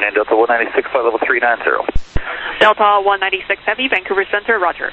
morning, Delta 196, flight level 390. Delta 196 Heavy, Vancouver Center, roger.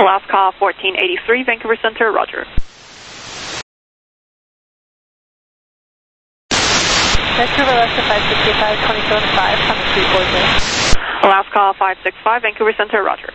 Alaska 1483, Vancouver Center, Roger. Vancouver, Alaska 565, 275, Thomas Street, Boise. Alaska 565, Vancouver Center, Roger.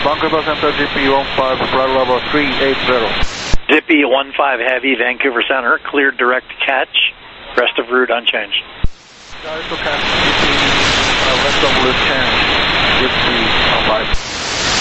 Vancouver Center, GP15, throttle level 380. Zippy 15 Heavy, Vancouver Center, cleared direct catch. Rest of route unchanged. Guys, look at GP, rest of route change. Zippy 15.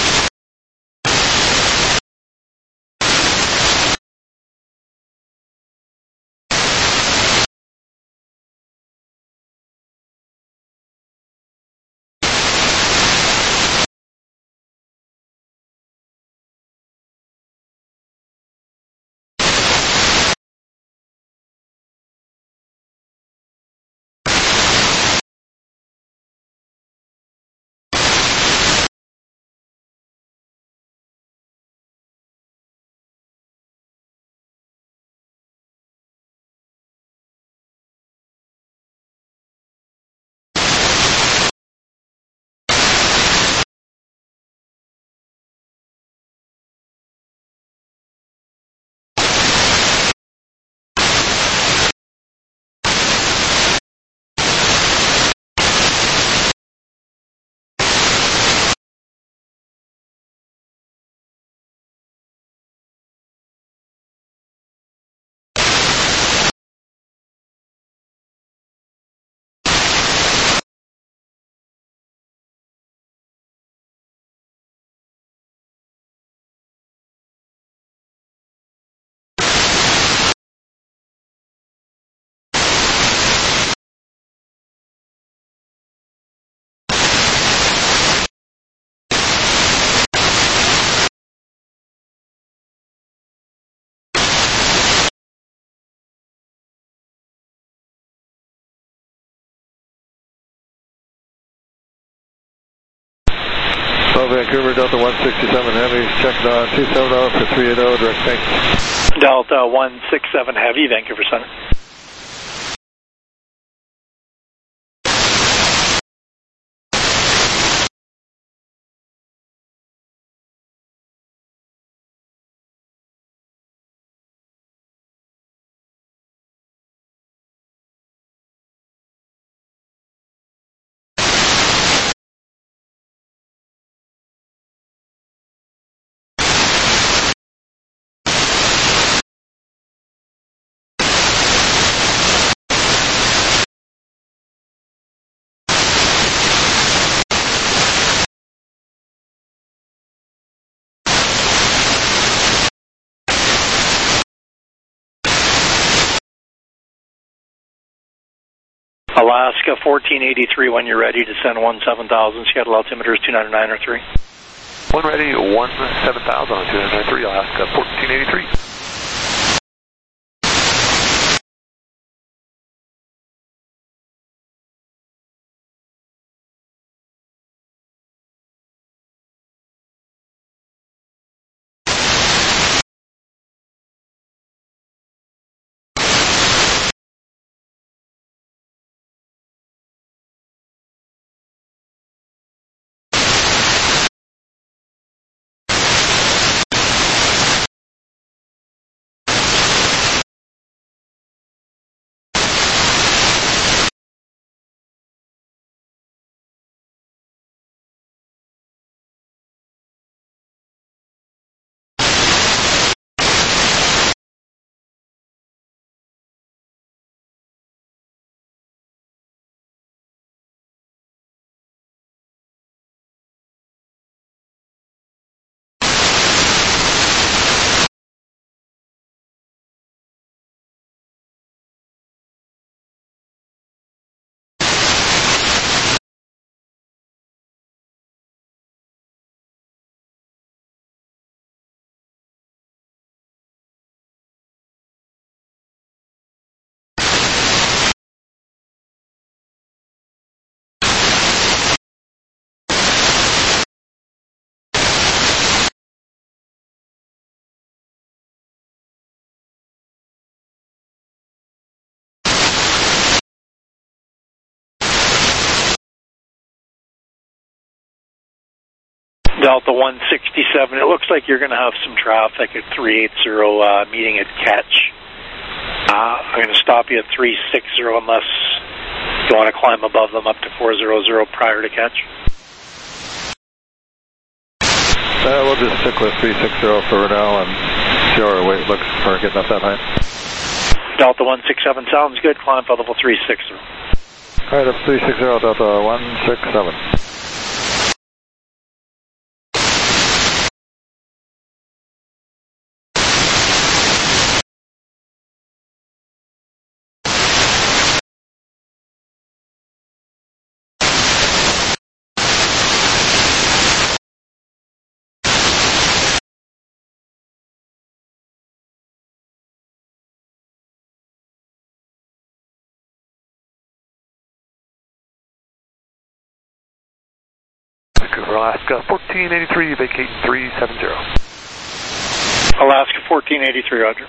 Vancouver, Delta 167 Heavy, check down 270 for 380, direct tank. Delta 167 Heavy, Vancouver Center. Alaska 1483 when you're ready to send 17000. Schedule altimeter is 299 or 3. One ready, 17000 on 293, Alaska 1483. Delta 167, it looks like you're going to have some traffic at 380 meeting at Catch. I'm going to stop you at 360 unless you want to climb above them up to 400 prior to Catch. We'll just stick with 360 for now and see how our weight looks for getting up that high. Delta 167 sounds good. Climb level 360. All right, up 360, Delta 167. Alaska 1483, vacating 370. Alaska 1483, roger.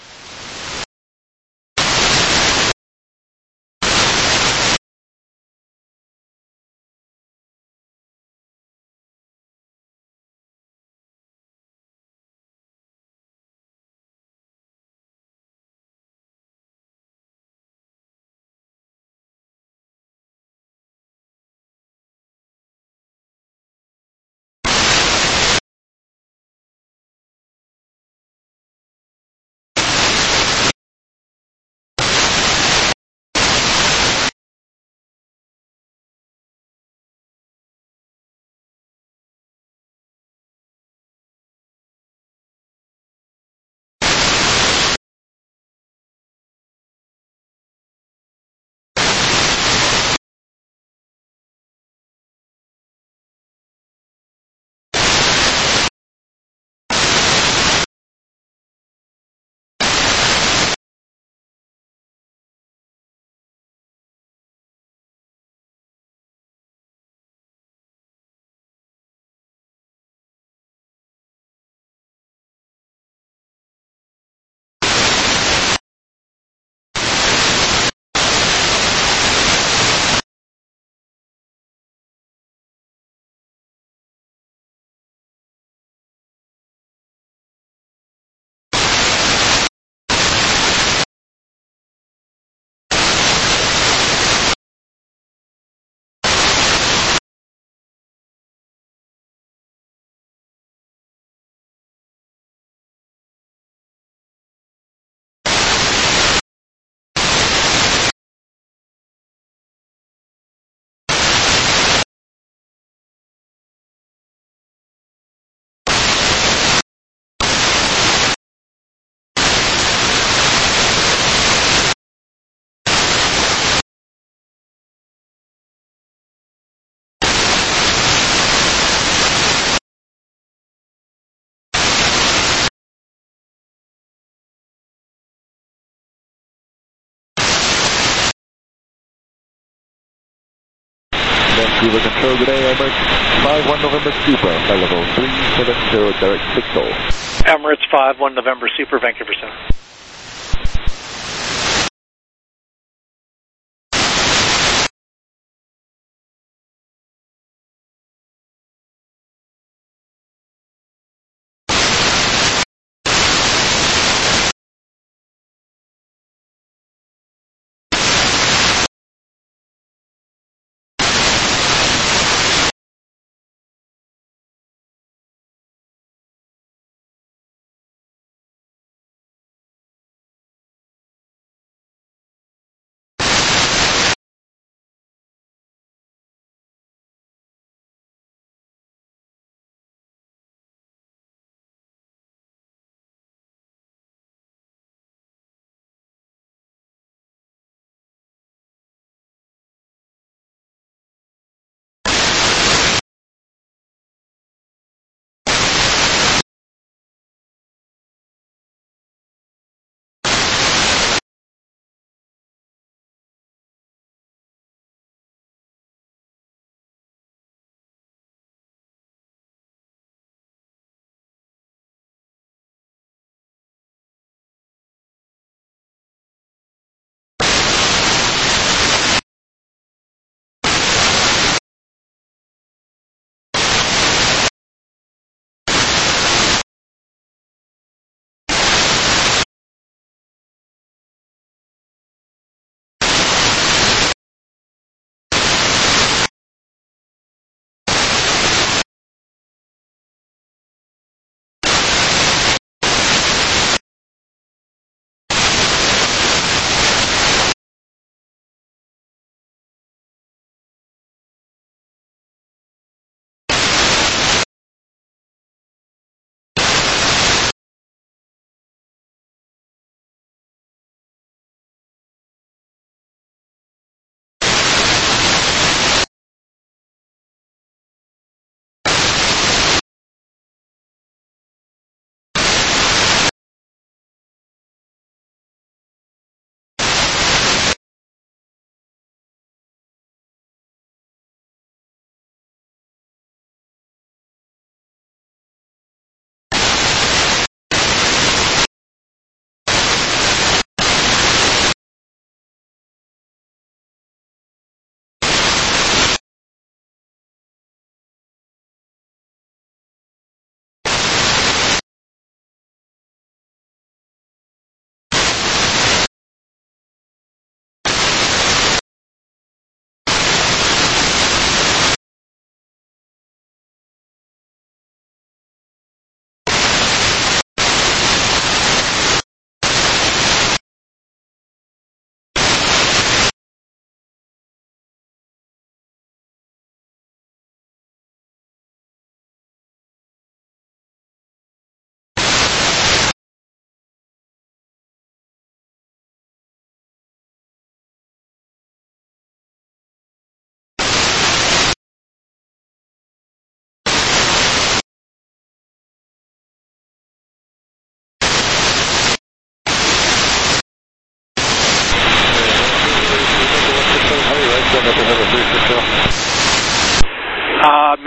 Vancouver Control, good day, Emirates 51 November Super, flight level 370, direct signal. Emirates 51 November Super, Vancouver Center.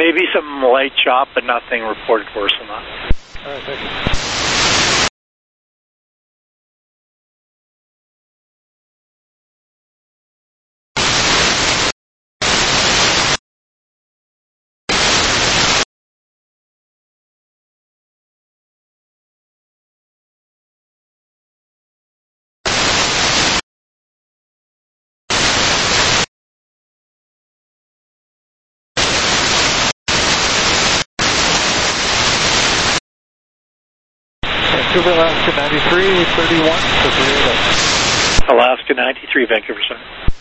maybe some light chop, but nothing reported worse than that. All right, thank you. Vancouver, Alaska 93, 31 to 380. Alaska 93, Vancouver Center.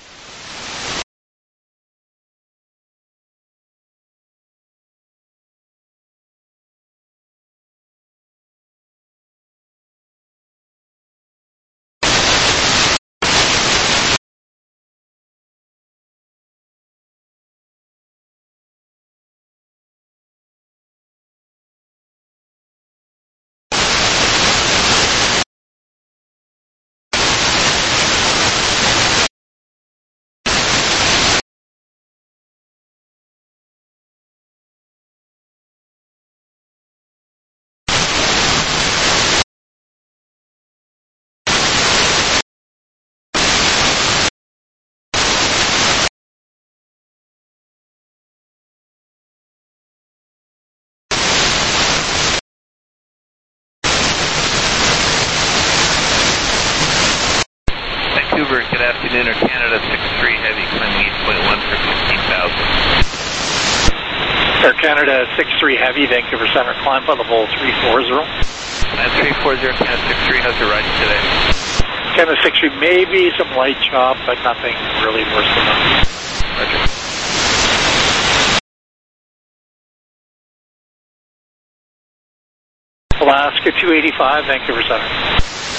Vancouver, good afternoon, Air Canada 6-3 Heavy, climbing 8.1 for 15,000. Air Canada 6-3 Heavy, Vancouver Center, climb by level 340. And 340, Canada 6-3, how's your riding today? Canada 6-3, maybe some light chop, but nothing really worse than that. Roger. Alaska 285, Vancouver Center.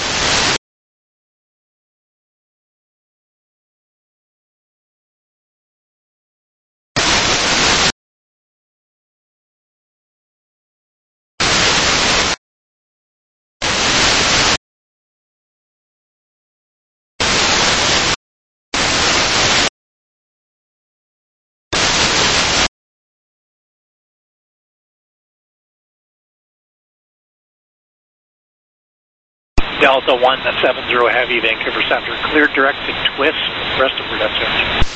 Delta 170 Heavy, Vancouver Center. Clear direct to twist, rest of your destination.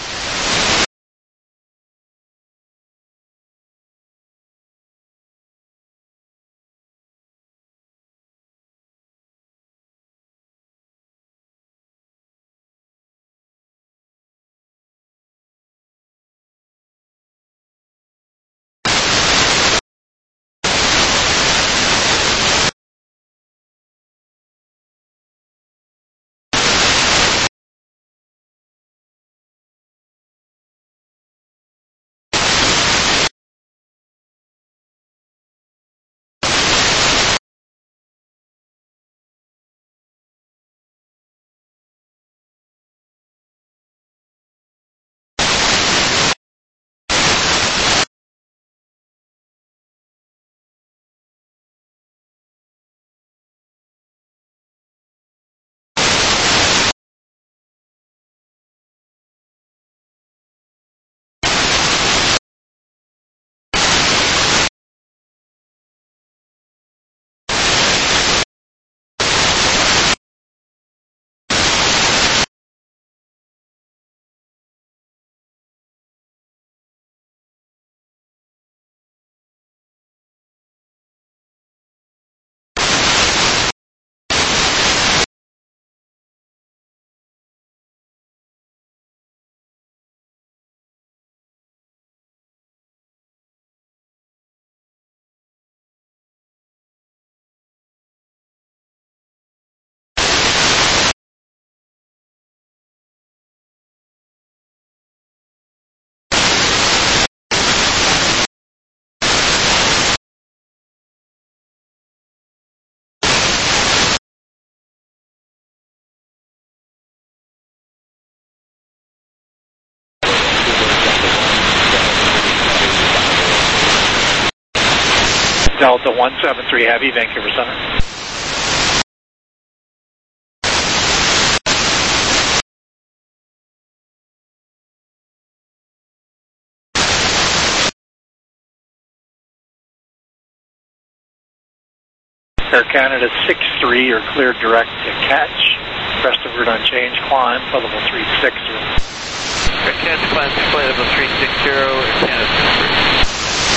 Delta 173 Heavy, Vancouver Center. Air Canada 63, you're cleared direct to catch. Rest of route unchanged, climb, flight level 360. Air Canada climb to flight level 360, Air Canada 63.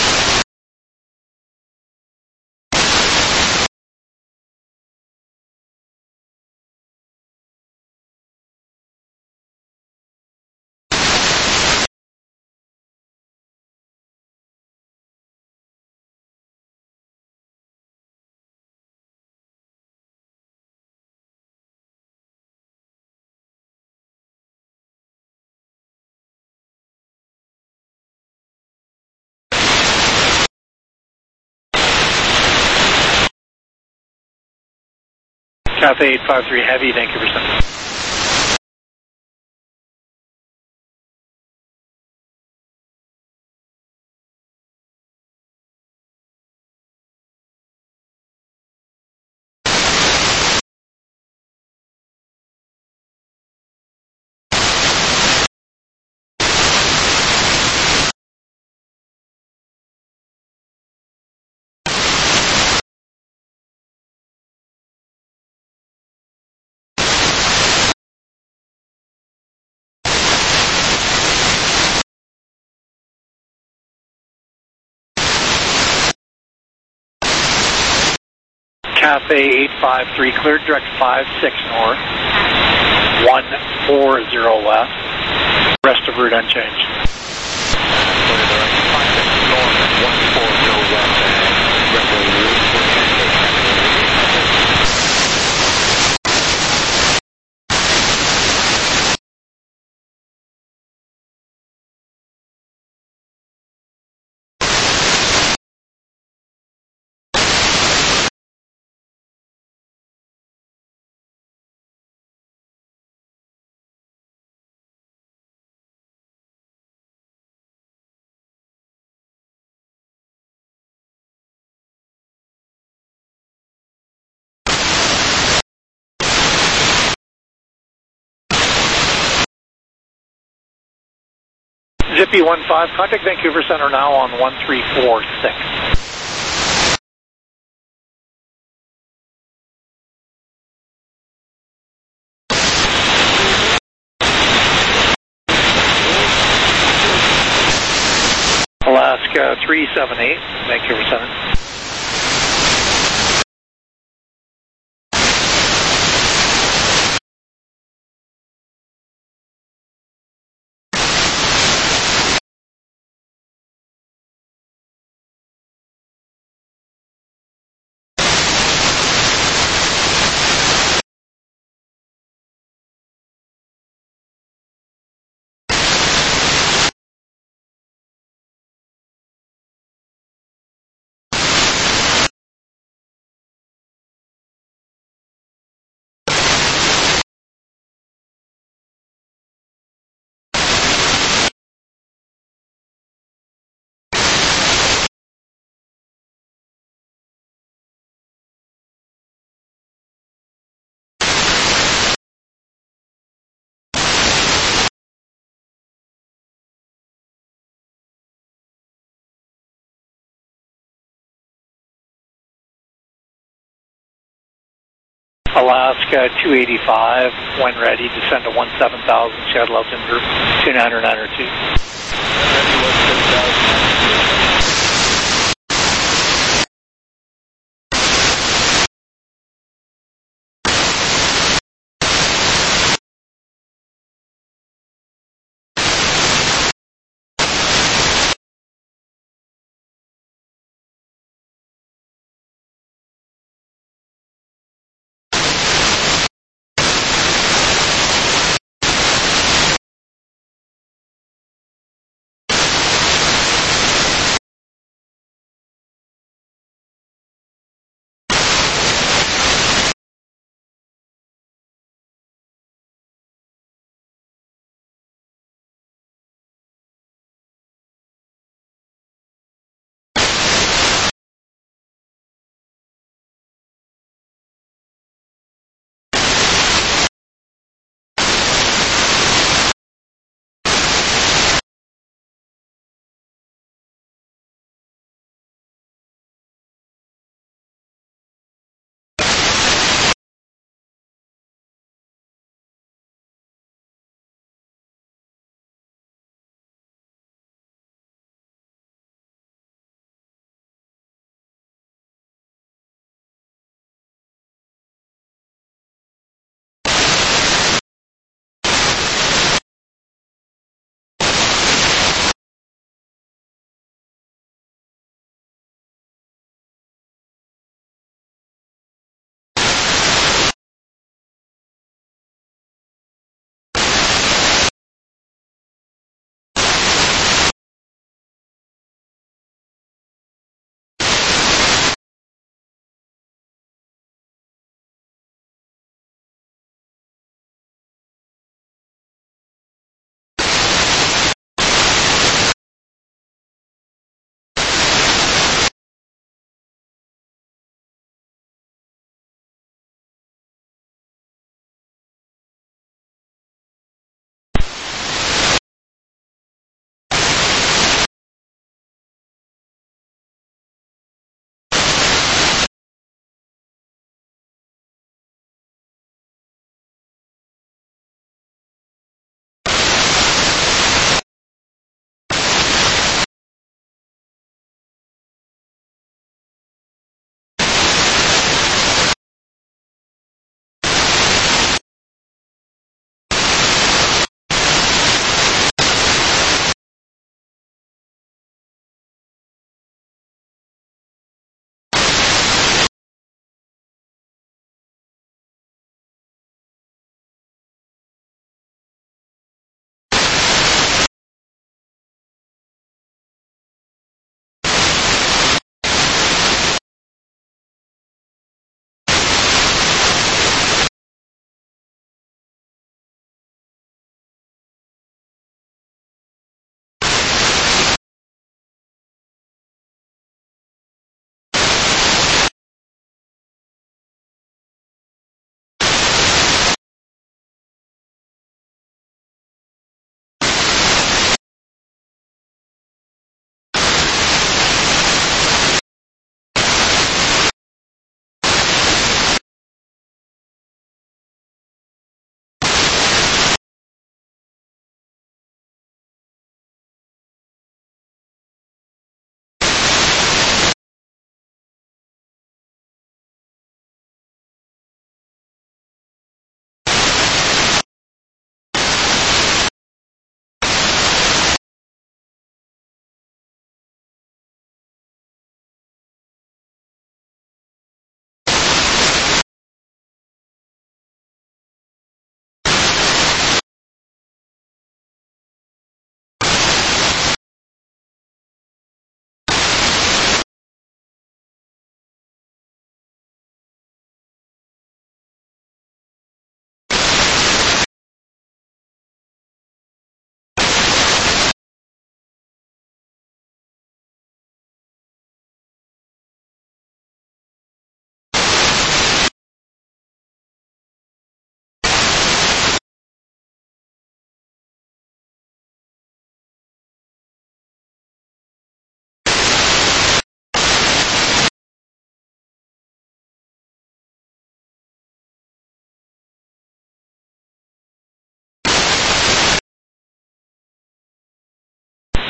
Cathay 853 Heavy, Vancouver Center. Cathay 853, cleared direct 56 north, 140 left, rest of route unchanged. Clear direct 56 north and 140 left, and rest of the route. Zippy 15, contact Vancouver Center now on 1346. Alaska 378, Vancouver Center. Alaska 285, when ready, descend to 17,000, Seattle altimeter 29902. Ready 17,000.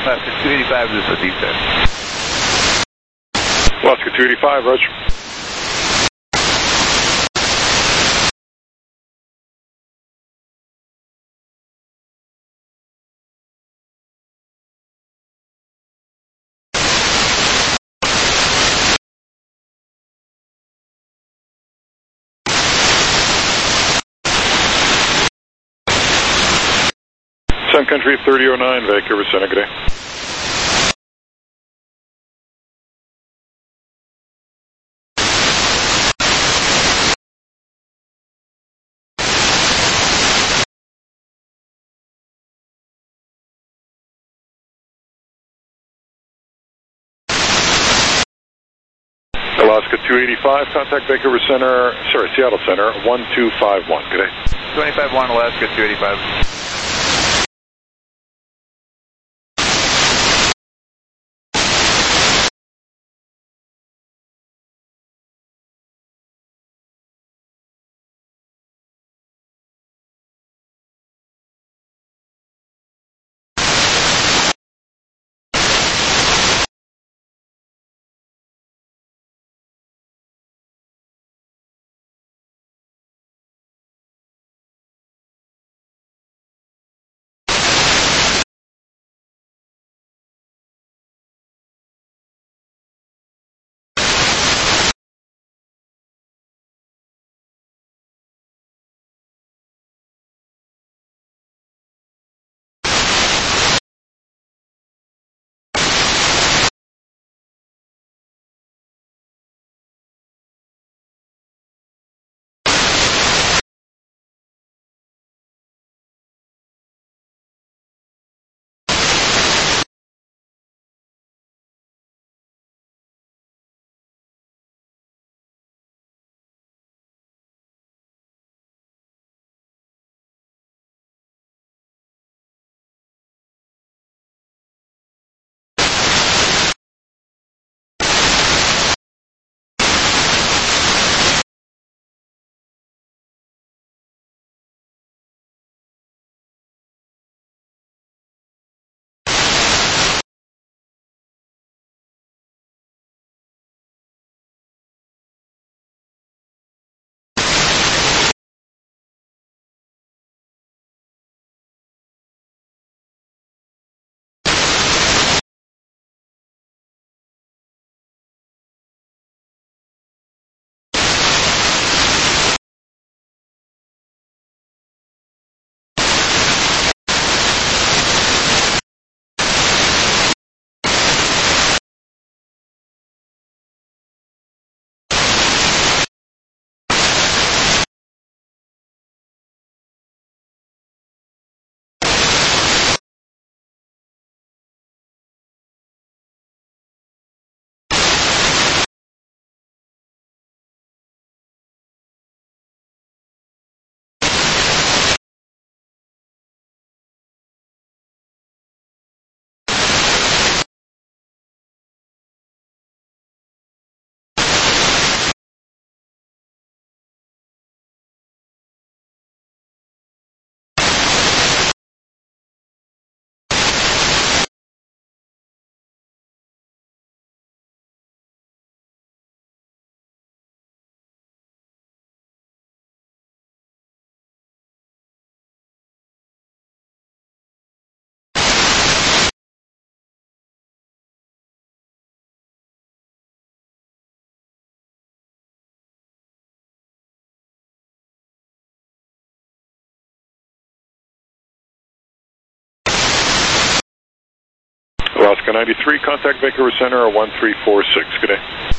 Alaska 285, this is descent. Alaska 285, roger. Sun Country 3009, Vancouver Center, good day. Alaska 285, contact Vancouver Center, sorry, Seattle Center, 1251, good day. 25-1, Alaska 285. Alaska 93, contact Vancouver Center, 1346, good day.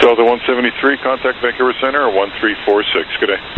Delta 173, contact Vancouver Center, 1346. Good day.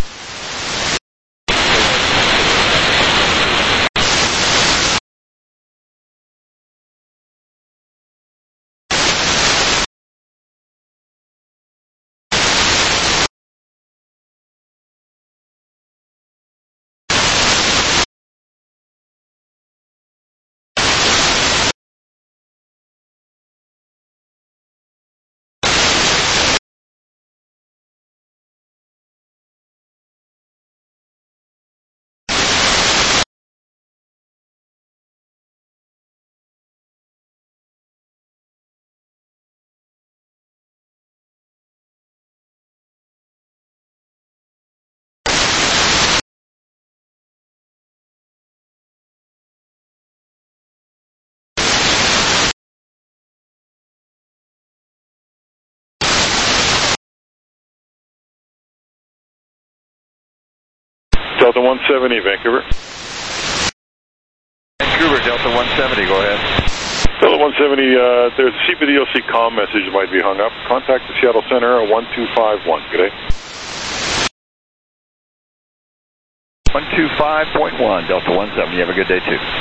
Delta 170, Vancouver. Vancouver, Delta 170, go ahead. Delta 170, there's a CPDLC comm message that might be hung up. Contact the Seattle Center, 1251. Good day. 125.1, Delta 170. You have a good day, too.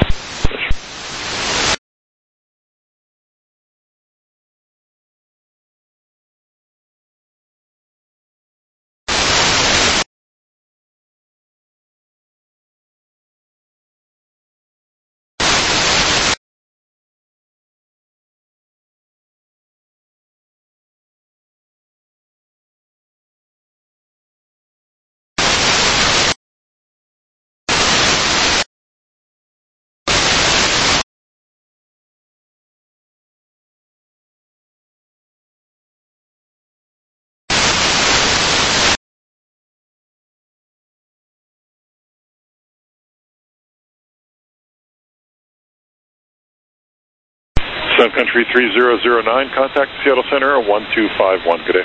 Sun Country 3009, contact the Seattle Center, 1251. Good day.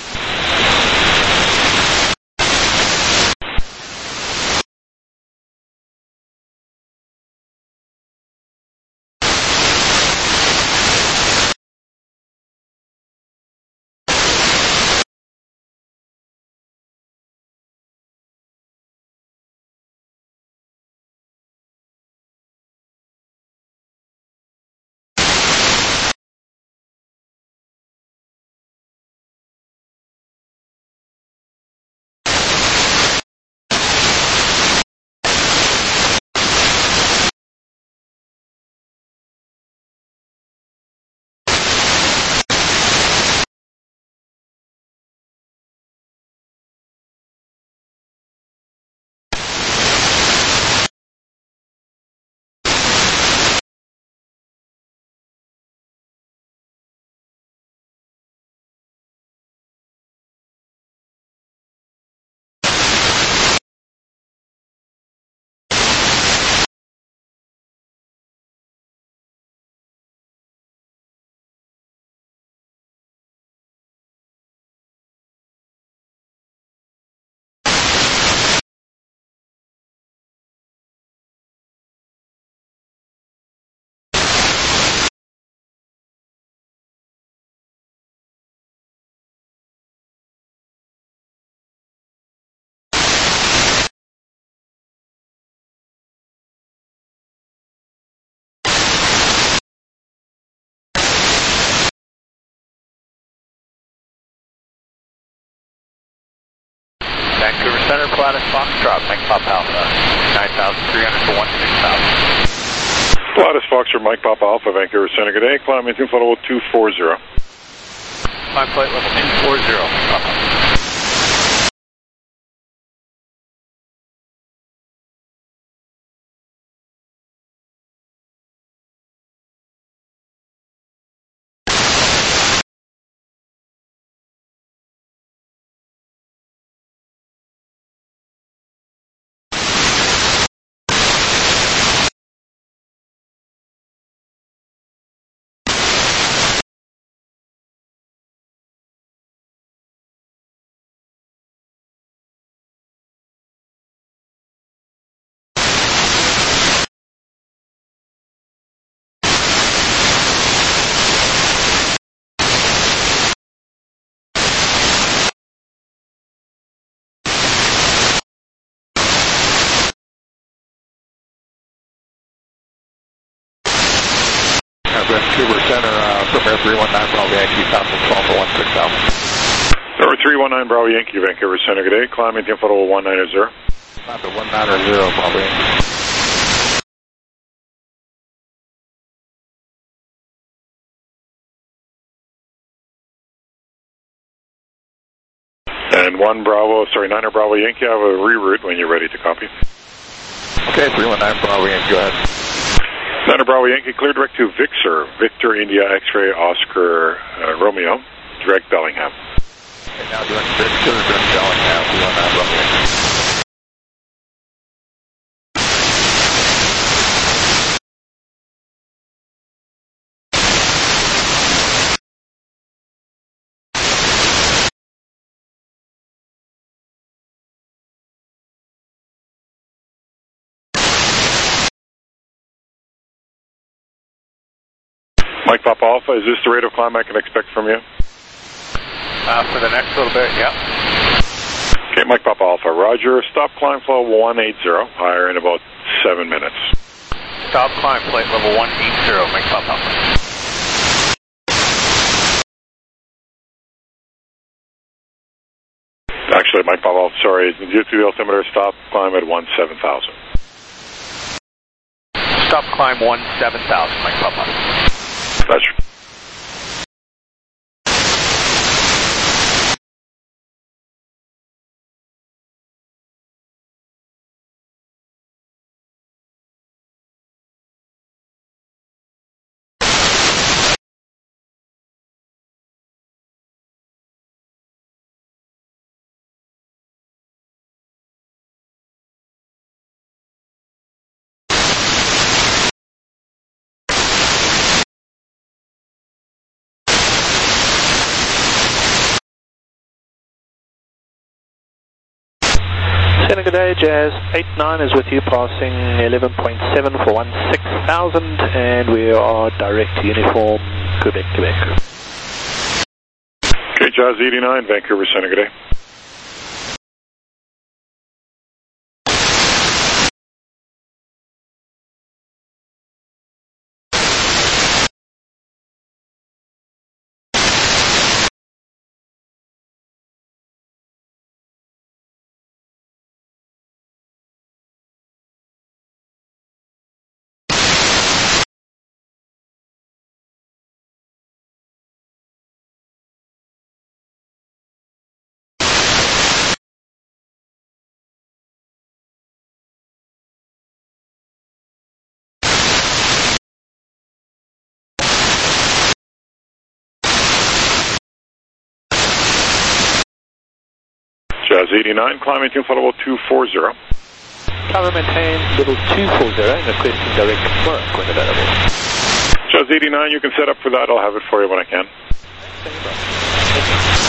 Vancouver Center, Pilatus Foxtrot, Mike Pop Alpha, 9,300 to 16,000. Pilatus Foxtrot, Mike Pop Alpha, Vancouver Center. Good day. Climb maintain flight level 240. My flight level 240, Papa. Vancouver Center, Premier 319 Bravo Yankee, Falcon 12 for 16,000. Number 319 Bravo Yankee, Vancouver Center, good day. Climb maintain flight level 190. Climb to 190 Bravo Yankee. And 9 Bravo Yankee, I have a reroute when you're ready to copy. Okay, 319 Bravo Yankee, go ahead. 9 Bravo Yankee, clear direct to Vixer, Victor India X-ray Oscar Romeo, direct Bellingham. Okay, now direct Vixer, direct Bellingham, 319 Bravo Yankee. Mike Papa Alpha, is this the rate of climb I can expect from you? For the next little bit, yeah. Okay, Mike Papa Alpha, roger. Stop climb flow 180, higher in about 7 minutes. Stop climb flight level 180, Mike Papa. Actually, Mike Papa Alpha, sorry, due to the altimeter, stop climb at 17,000. Stop climb 17,000, Mike Papa. That's Good day, Jazz 89 is with you, passing 11.7 for 16,000, and we are direct uniform, Quebec, Quebec. okay, Jazz 89, Vancouver Center, good day. Jazz 89, climb maintain flight level 240. Climb maintain level 240 and requesting direct work when available. Jazz 89, you can set up for that, I'll have it for you when I can. Thank you.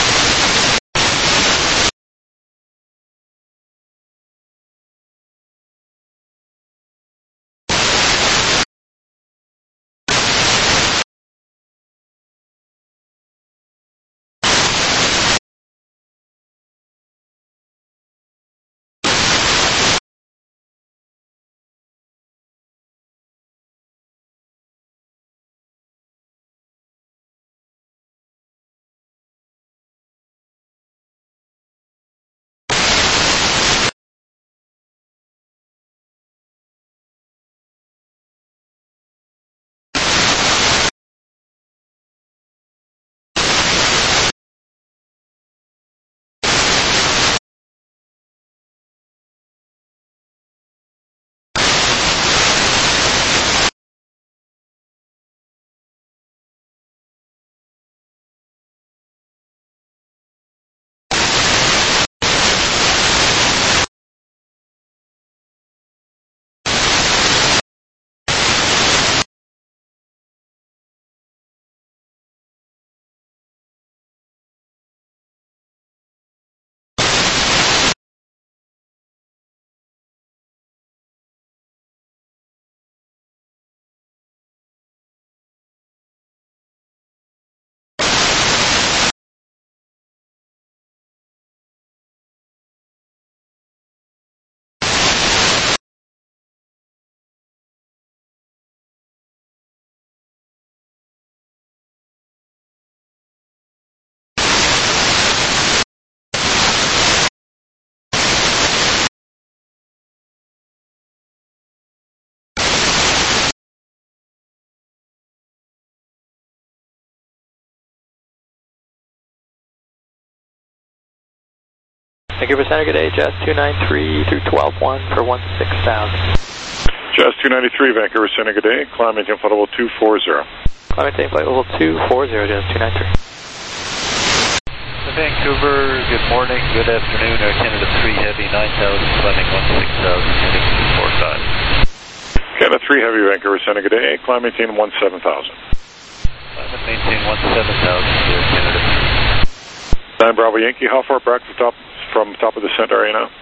Vancouver Center, good day, Jazz 293 through 12-1 for 16,000. Jazz 293, Vancouver Center, good day. Climb maintain flight level 240. Climb maintain flight level 240, Jazz 293. Vancouver, good morning, good afternoon, Air Canada 3 Heavy, 9,000, climbing 16,000, heading 245. Canada 3 Heavy, Vancouver Center, good day. Climb maintain 17,000. Climb and maintain 17,000, Air Canada 9 Bravo Yankee, how far back from top of the descent are you now?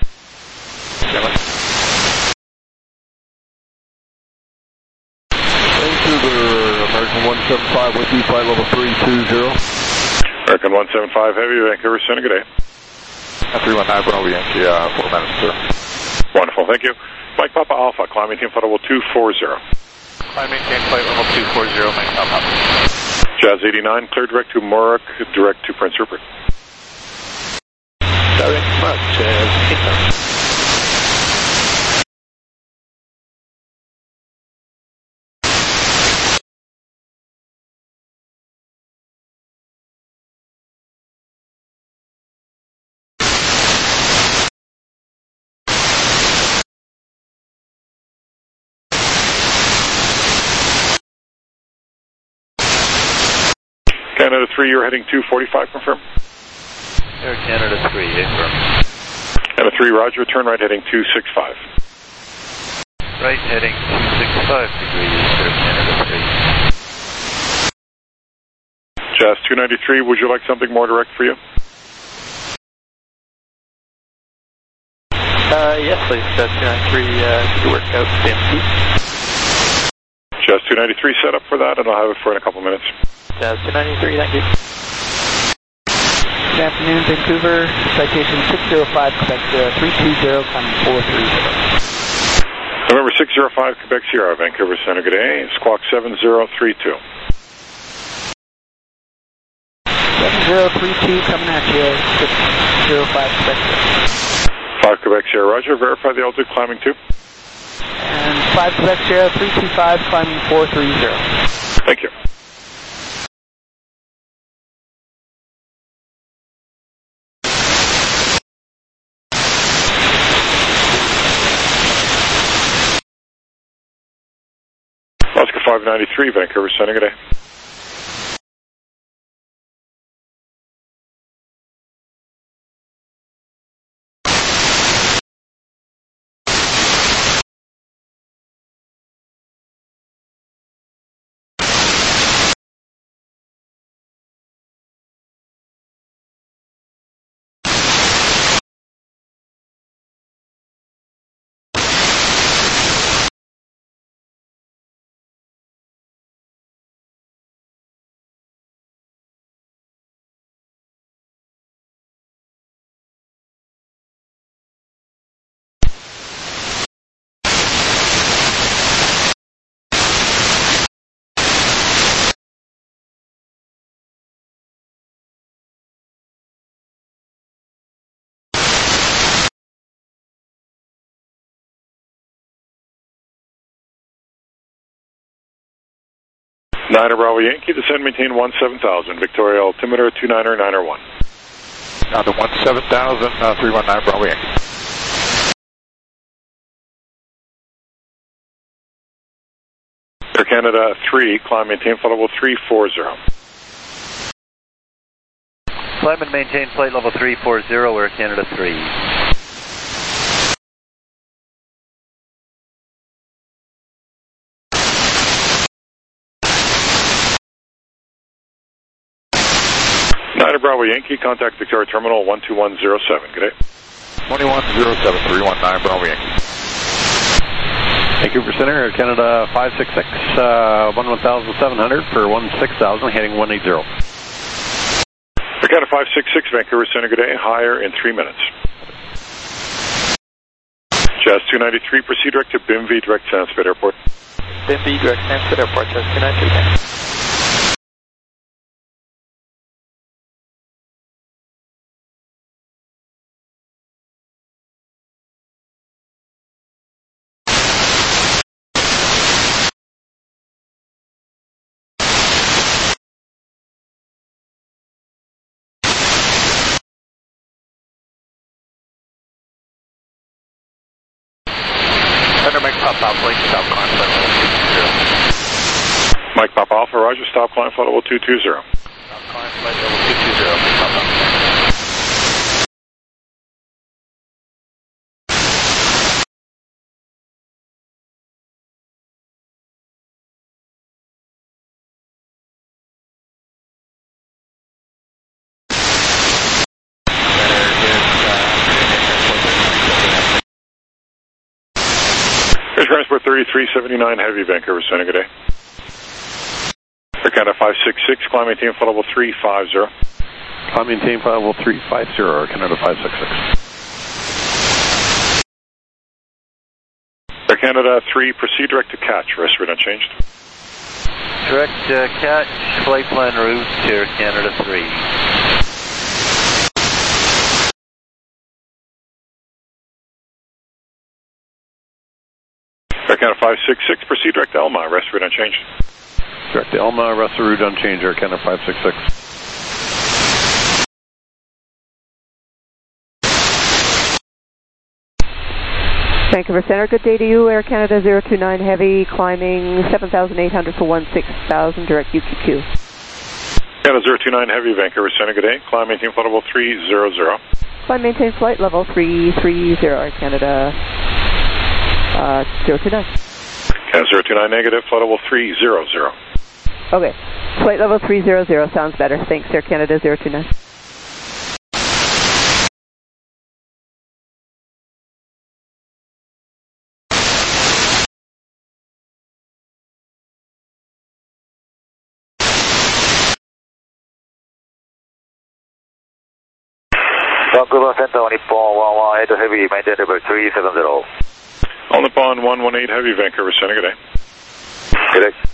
Vancouver, American 175 with you, flight level 320. American 175 Heavy, Vancouver Center, good day. 319 Bravo Yankee, 4 minutes, sir. Wonderful, thank you. Mike Papa Alpha, climb maintain flight level 240. Climb maintain flight level 240, Mike Papa. Jazz 89, clear direct to Murrock, direct to Prince Rupert. Direct Mark, Jazz 8,000. Canada 3, you're heading 245, confirm. Air Canada 3, affirm. Canada 3, roger, turn right heading 265. Right heading 265 degrees, Air Canada 3. Jazz 293, would you like something more direct for you? Yes, please, Jazz 293, to work out DMC. Jazz 293, set up for that, and I'll have it for in a couple minutes. Jazz 293, thank you. Good afternoon, Vancouver. Citation 605, Quebec 320, climbing 430. November 605, Quebec Sierra, Vancouver Center, good day. Squawk 7032. 7032 coming at you, 605 Quebec Sierra. 5 Quebec Sierra, roger. Verify the altitude, climbing 2. And 5 Quebec Sierra, 325, climbing 430. Thank you. Oscar 593, Vancouver Center, good day. Niner Bravo Yankee, descend maintain 17,000, Victoria altimeter 29901. Down to 17,000, 319 Bravo Yankee. Air Canada 3, climb maintain flight level 340. Climb and maintain flight level 340, Air Canada 3. Niner Bravo Yankee, contact Victoria Terminal 12107. Good day. 2107, 319 Bravo Yankee. Vancouver Center, Air Canada 566, 11,700 for 16,000, heading 180. Air Canada 566, Vancouver Center, good day. Higher in 3 minutes. Jazz 293, proceed direct to BIMV, direct Sanskrit Airport. BIMV, direct Sanskrit Airport, Jazz 293. Thunder Mike Papa Alpha, Lake Stop Climb Flight Level 220. Mike Papa Alpha, Roger, stop climb flight level 220. Stop Climb Flight Level 220, Mike Papa Alpha. Air Transport 3379 Heavy, Vancouver Center, good day. Air Canada 566, climb maintain flight level 350. Climb maintain flight level 350, Air Canada 566. Air Canada 3, proceed direct to catch, rest route unchanged. Direct catch, flight plan route, Air Canada 3. Air Canada 566, proceed direct to Elma, rest route unchanged. Direct to Elma, rest of route unchanged, Air Canada 566. Vancouver Center, good day to you. Air Canada 029 Heavy, climbing 7,800 for 16,000, direct UQQ. Canada 029 Heavy, Vancouver Center, good day. Climb maintain flight level 300. Climb maintain flight level 330, Air Canada 029. Canada 029 negative, flight level 300. Okay, flight level 300 sounds better. Thanks, Air Canada 029. Vancouver Center, Nippon 118 Heavy, maintain level 370. On Nippon 118 Heavy, Vancouver Center, good day. Good day.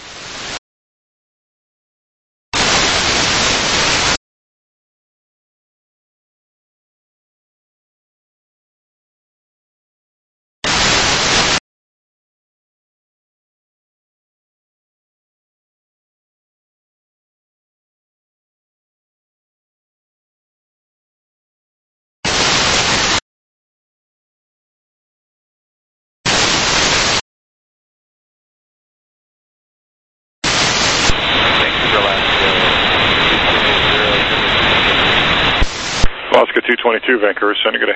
Alaska 222, Vancouver Center, good day.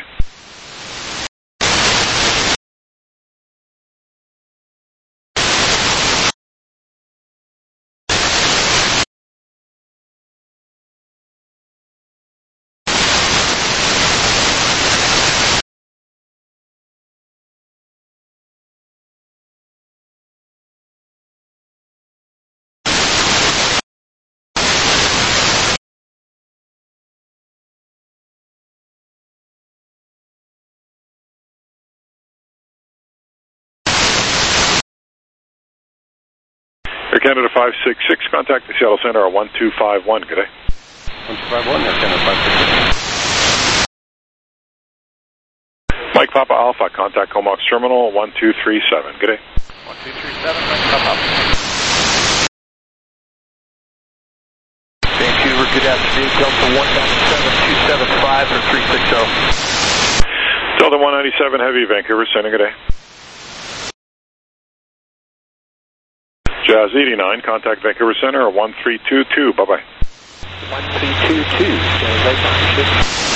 Air Canada 566, contact the Seattle Center at 1251, good day. 1251, Air Canada 566. Mike Papa Alpha, contact Comox Terminal 1237, good day. 1237, Mike Papa Alpha. Vancouver, good afternoon. Delta 197, 275 or 360. Delta 197 Heavy, Vancouver Center, good day. Jazz 89, contact Vancouver Center at 1322, bye-bye. 1322, standing by partnership.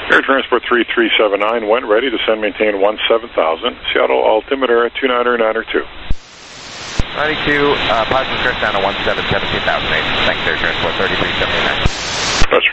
Air Transport 3379, when ready, descend, maintain 17,000. Seattle altimeter 299er2. 92, positive correct down to 1717,008. Thanks, Air Transport 3379. Roger.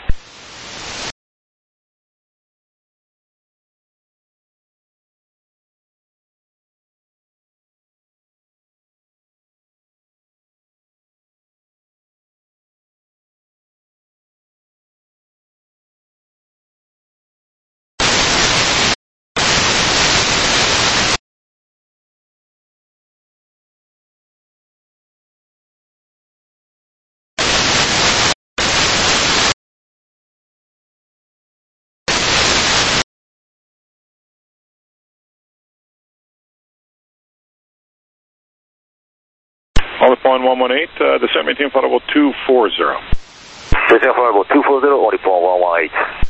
All upon 118, descend, maintain flight level 240. Descend flight level 240, all upon 118.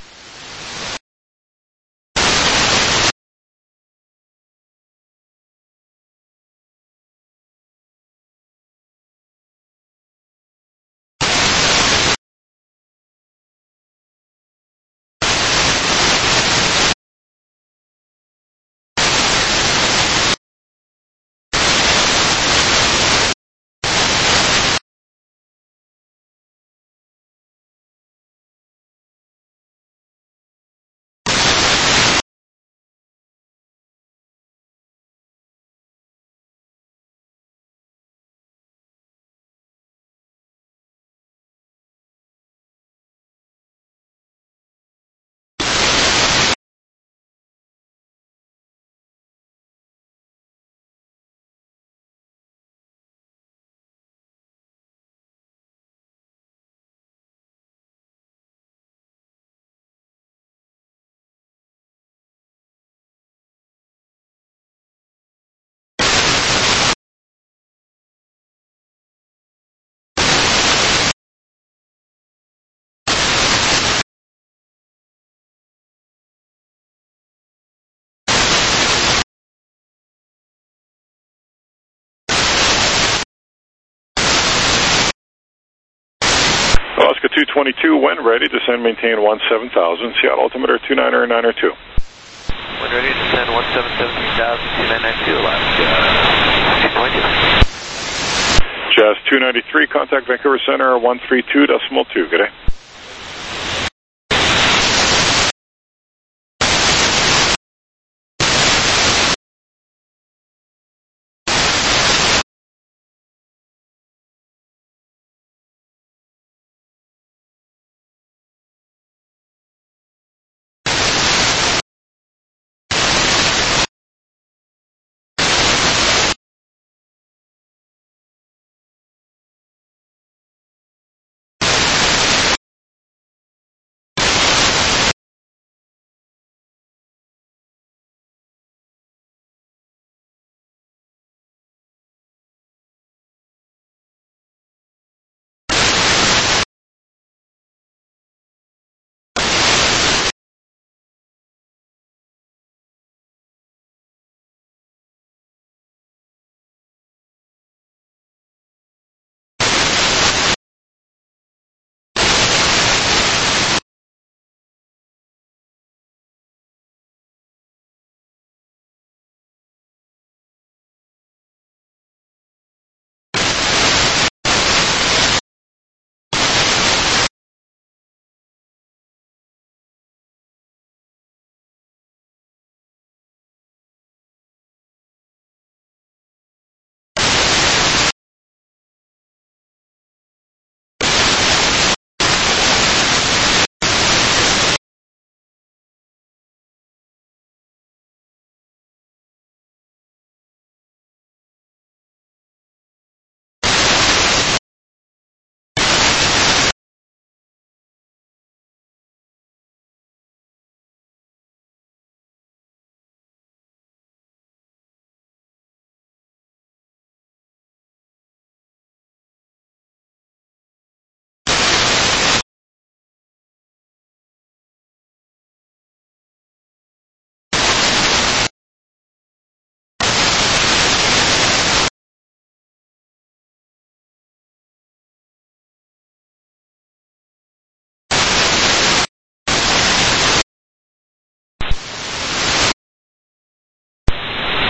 Alaska 222, when ready, descend, maintain 17,000. Seattle altimeter 299er2. When ready, descend 17,000, 2992, Alaska 222. Jazz 293, contact Vancouver Center 132.2. Good day.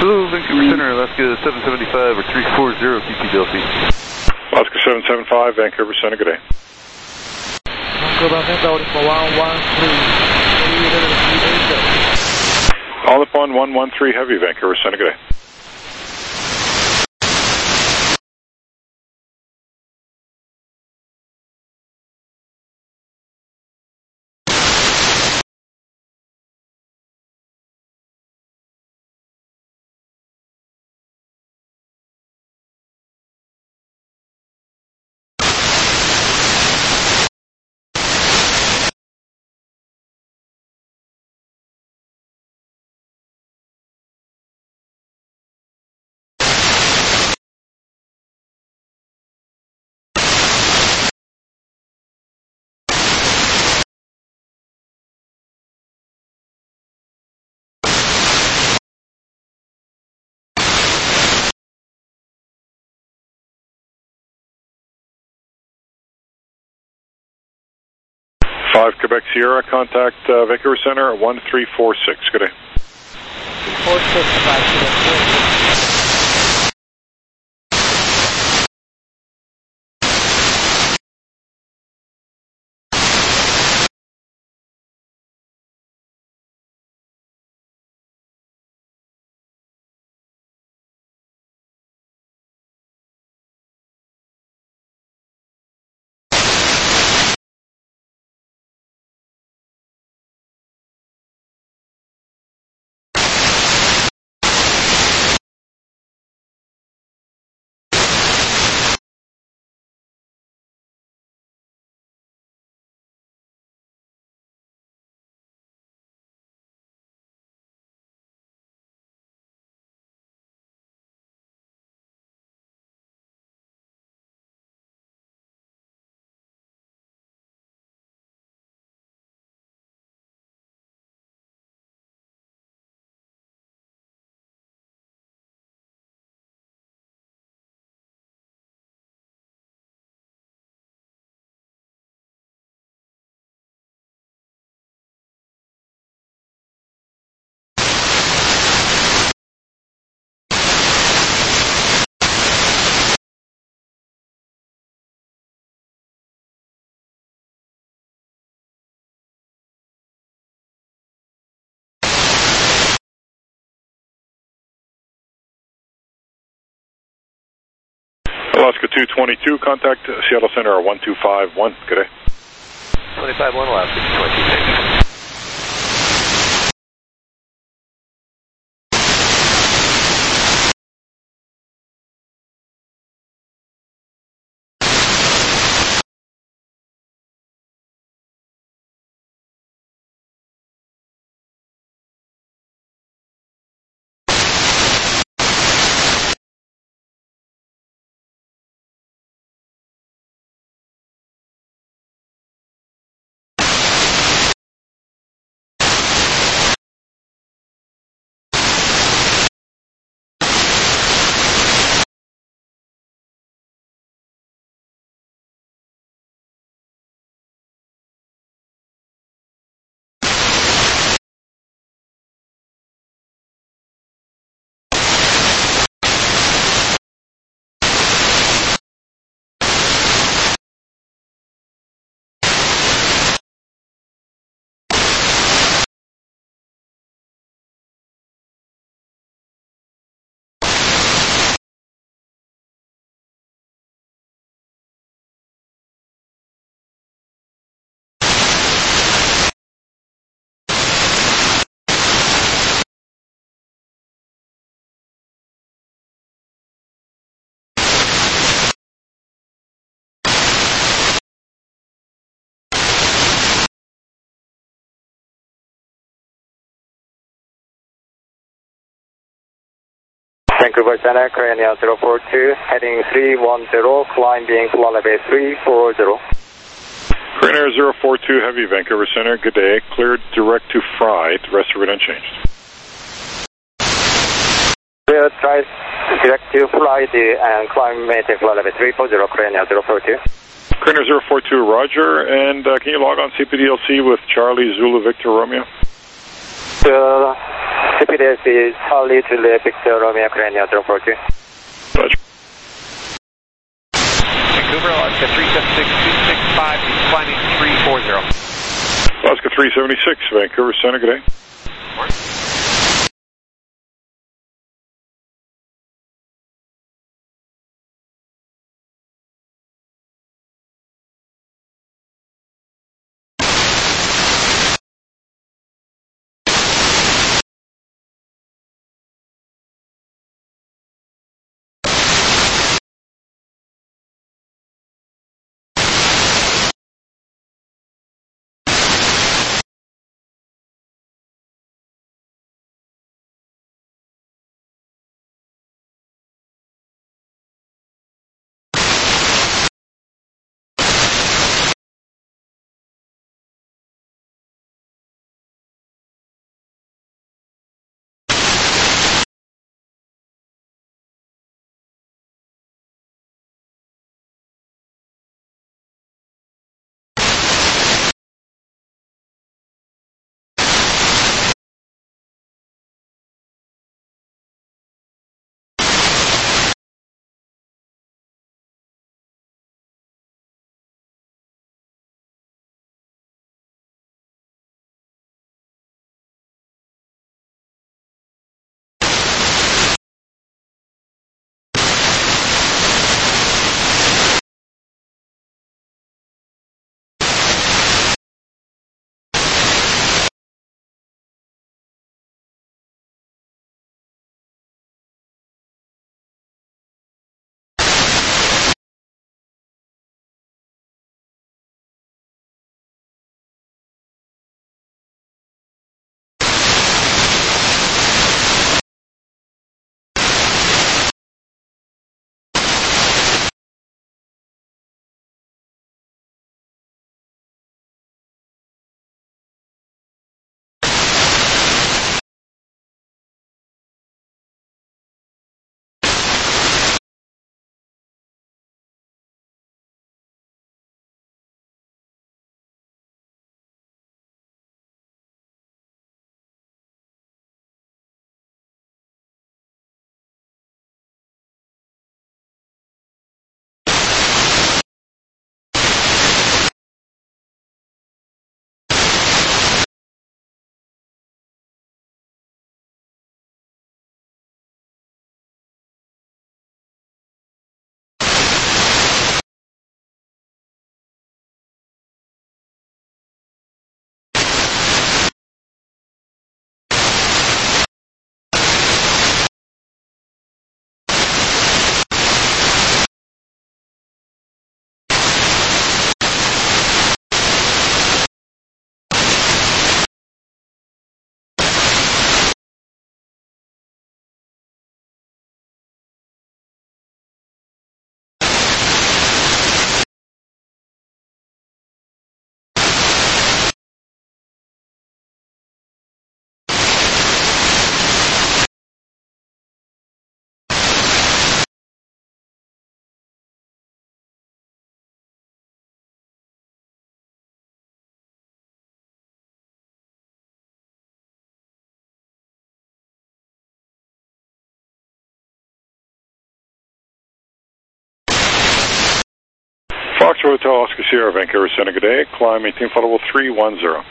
Hello, Vancouver Center, Alaska 775 or 340 QPDLC. Alaska 775, Vancouver Center, good day. All upon 113 Heavy, Vancouver Center, good day. Quebec Sierra, contact Vancouver Center at 1346. Good day. 465. Alaska 222, contact Seattle Center at 1251. Good day. 251, Alaska 222. Vancouver Center, Korean Air 042, heading 310, climbing Flight 340. Korean Air 042 Heavy, Vancouver Center, good day. Cleared direct to Fry, the rest of it unchanged. Cleared direct to Flight and climb maintain Flight 340, Korean Air 042. Korean Air 042, roger, and can you log on CPDLC with Charlie Zulu Victor Romeo? CPDS is Charlie Juliet Victor Romeo Crania 042. Roger. Vancouver, Alaska 376265, he's climbing 340. Alaska 376, Vancouver Center, good day. Foxtrot Hotel Oscar Sierra, Vancouver Center, good day. Climb 18 flight level 310.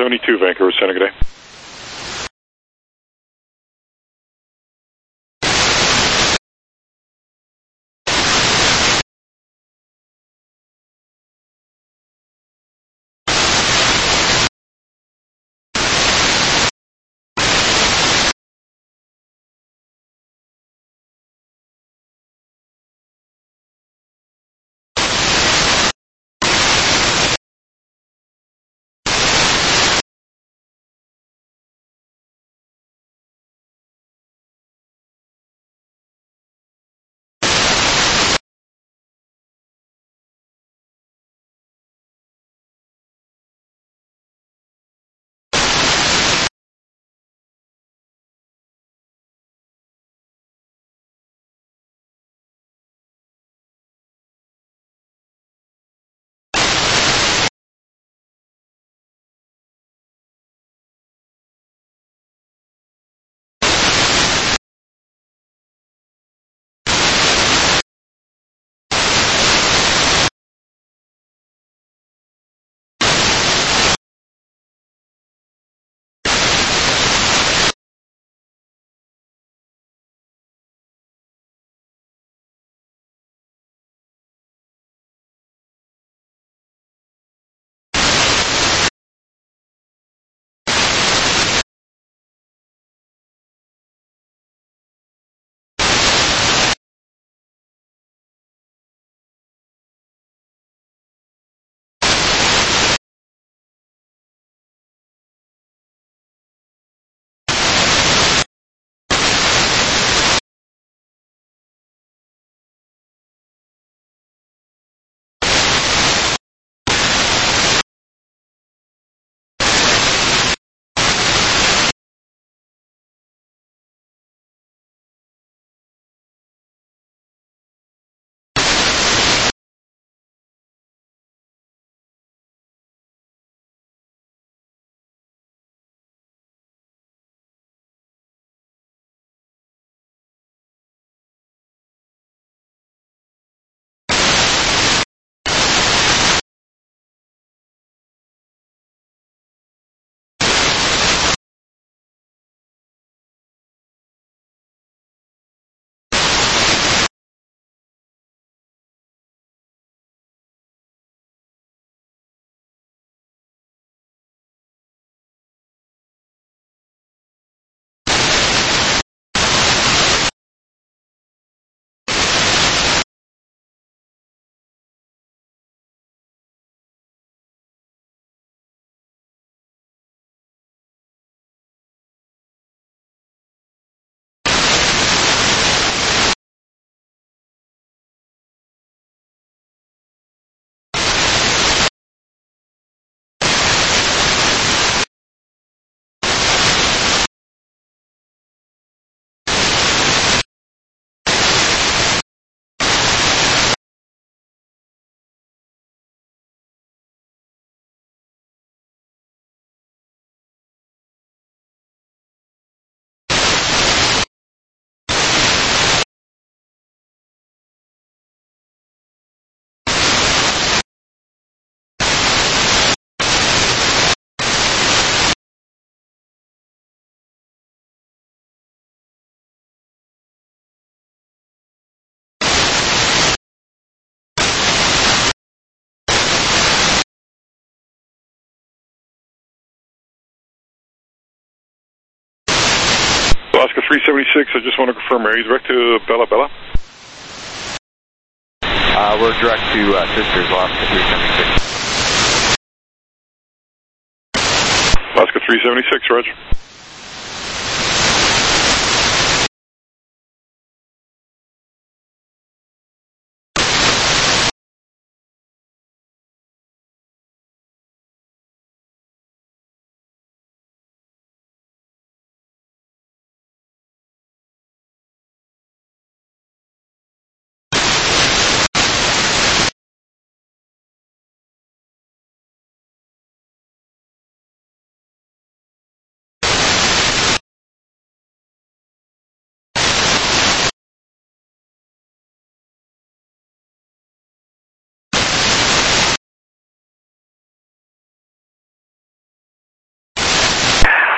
72, Vancouver Center, good day. Alaska 376, I just want to confirm, are you direct to Bella Bella? We're direct to Sisters, Alaska 376. Alaska 376, roger.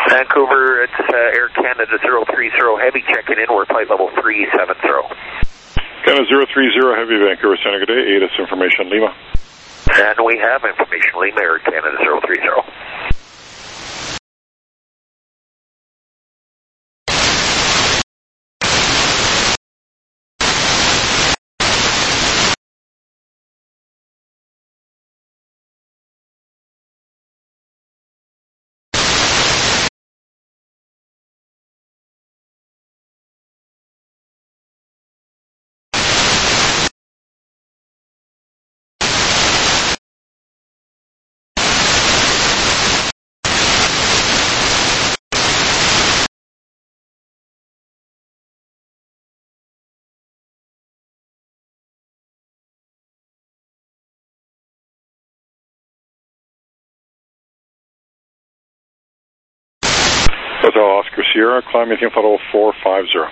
Vancouver, it's Air Canada 030 Heavy checking in. We're flight level 370. Canada 030 Heavy, Vancouver Center, good day. ATIS information, Lima. And we have information, Lima, Air Canada 030. Hotel Oscar Sierra, climb maintain flight level 450.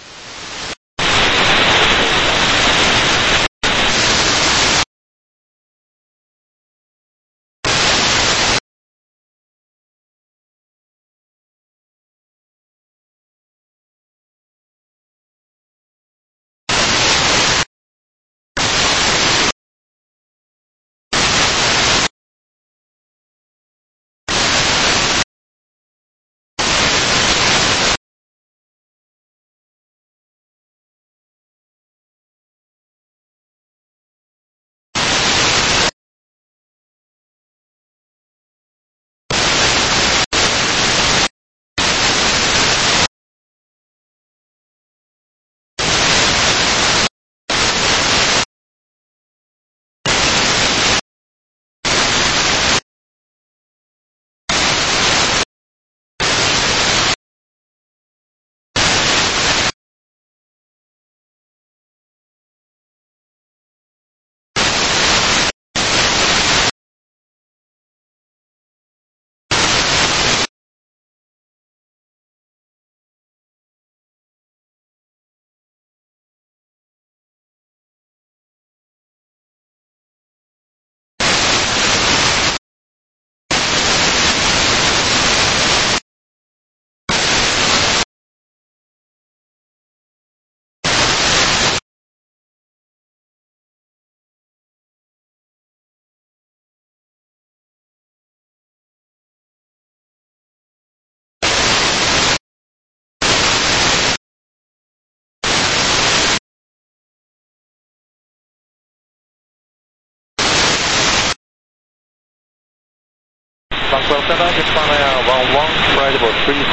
Rockwell Center, just Spanair 11, flight about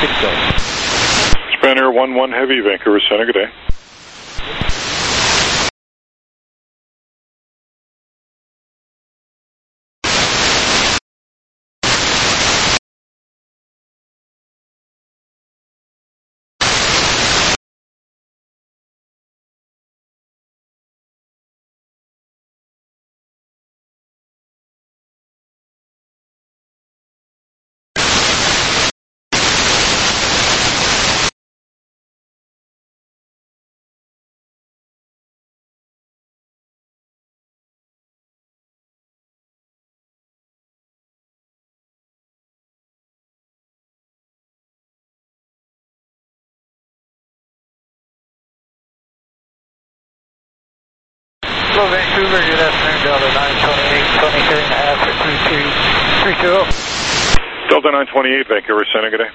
360. Spanair 11 Heavy, Vancouver Center, good day. Hello, Vancouver. Good afternoon. Delta 928, 23.5 for 3230. Delta 928, Vancouver Center, good day.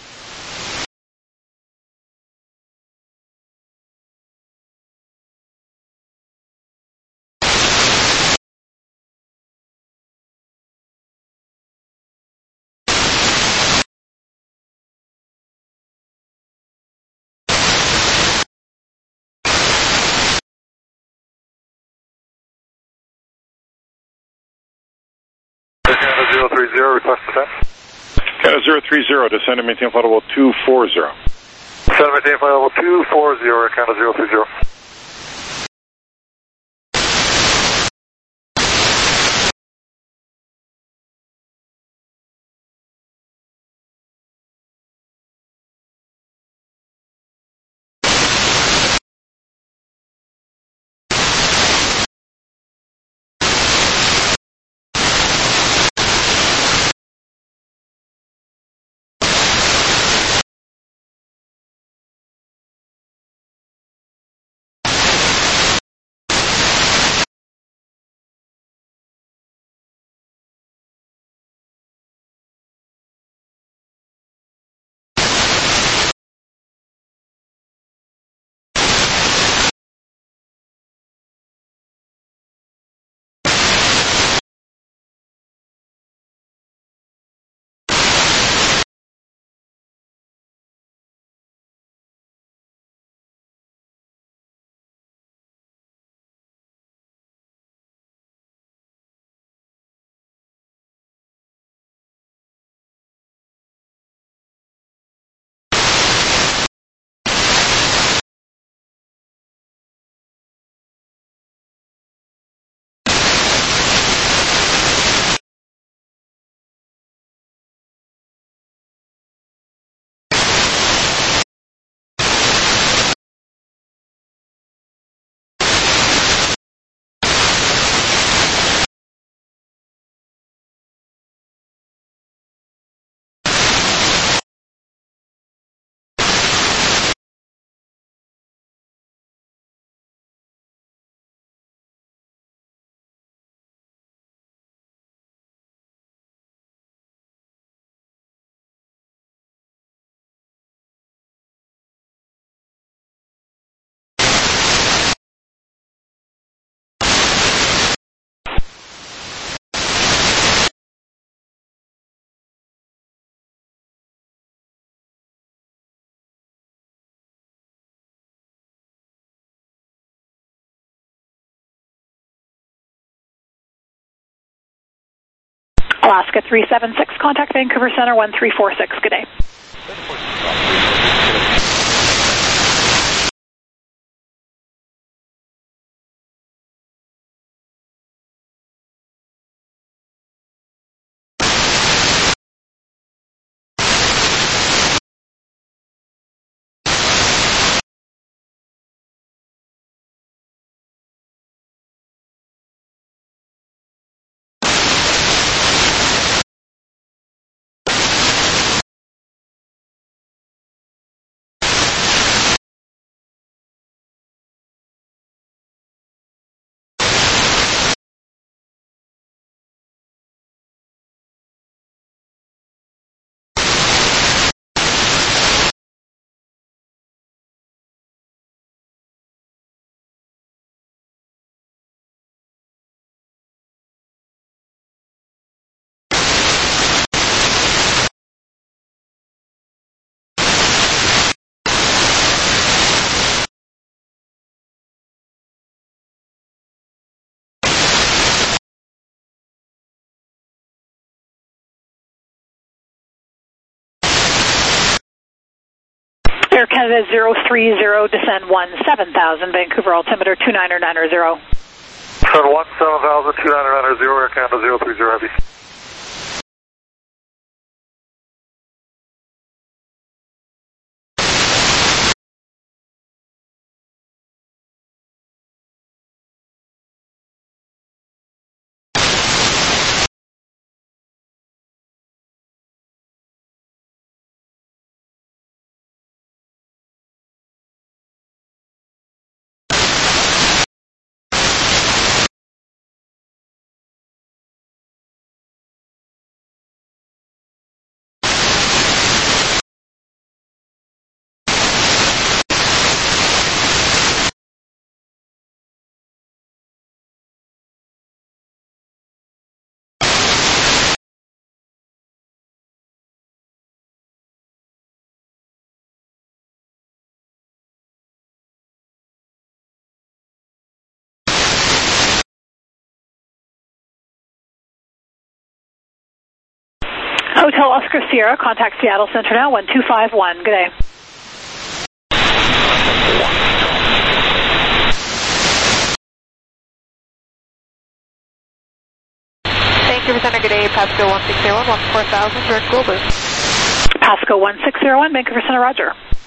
Canada 030, request descent. Canada 030, descend and maintain flight level 240. Descend and maintain flight level 240, Canada 030. Alaska 376, contact Vancouver Center 1346. Good day. Air Canada 030, descend 17,000, Vancouver altimeter 29990. Descend 17,000, 29990, Air Canada 030 Heavy. Hotel Oscar Sierra, contact Seattle Center now 1251. Good day. Vancouver Center, good day. Pasco 1601, 14000, direct Globus. Pasco 1601, Vancouver Center, roger.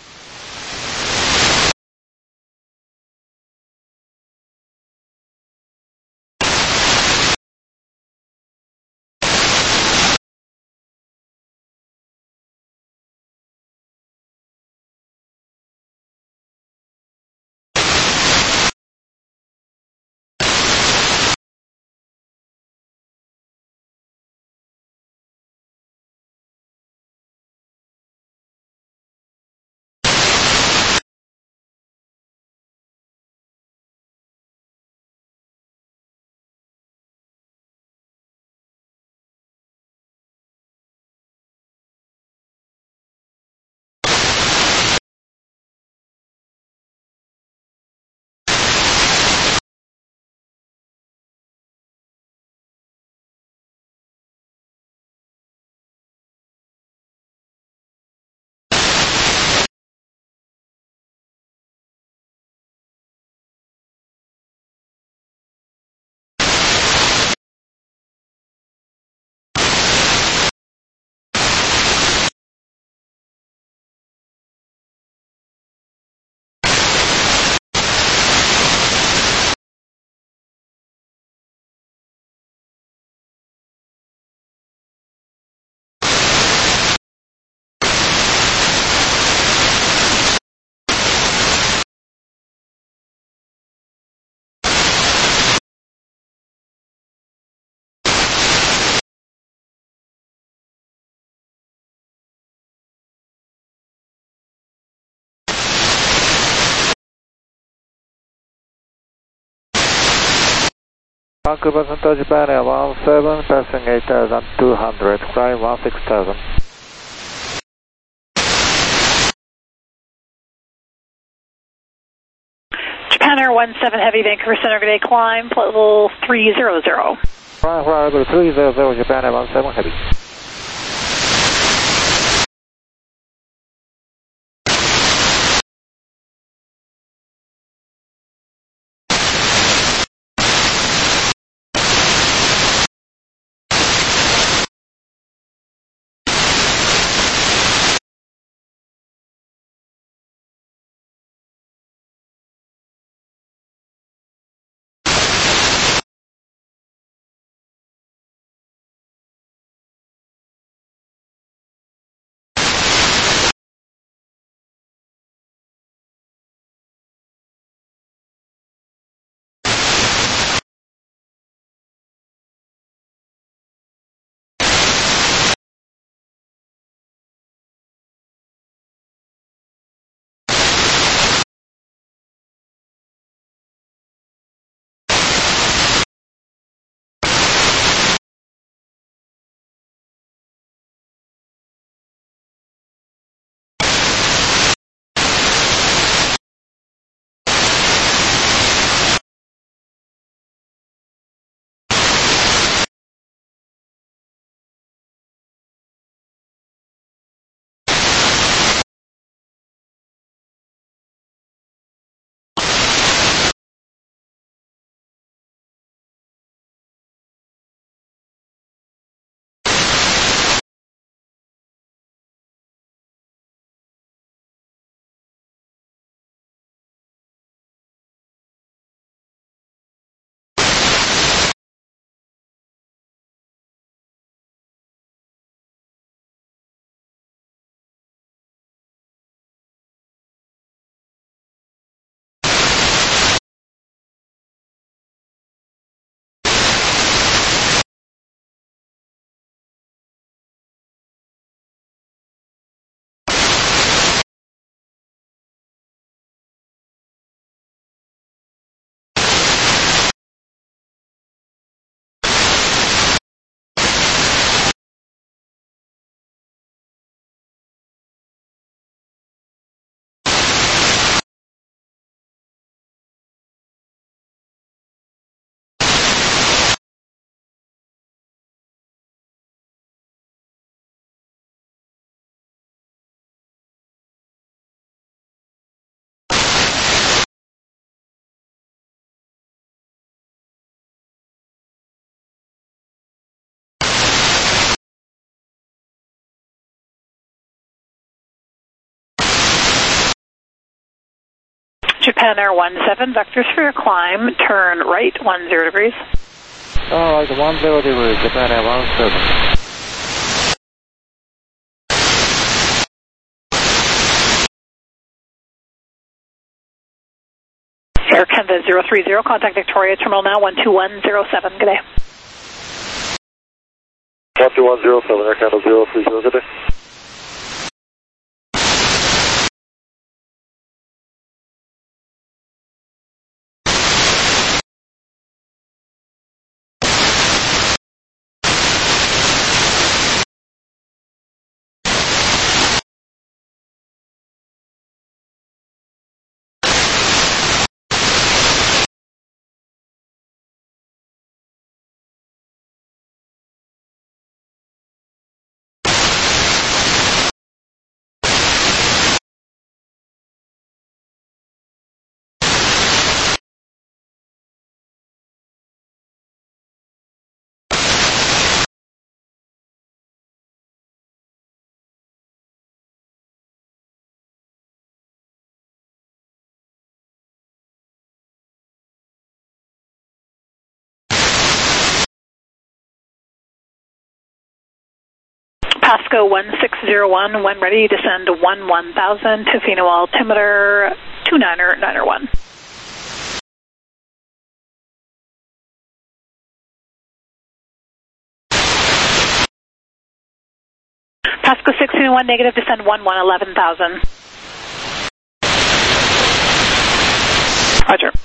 Vancouver Center, Japan Air 17, passing 8,200, climb 16,000. Japan Air 17 Heavy, Vancouver Center, good day, climb, flight level 300. Flight level 300, Japan Air 17 Heavy. Japan Air 17, vectors for your climb, turn right 10 degrees. Alright, 10 degrees, Japan Air 17. Air Canada 030, contact Victoria Terminal now 12107, good day. 12107, Air Canada 030, good day. Pasco 1601, when ready, descend 1000 to Pheno altimeter 2991. Pasco 1601, negative, descend 11,000. Roger.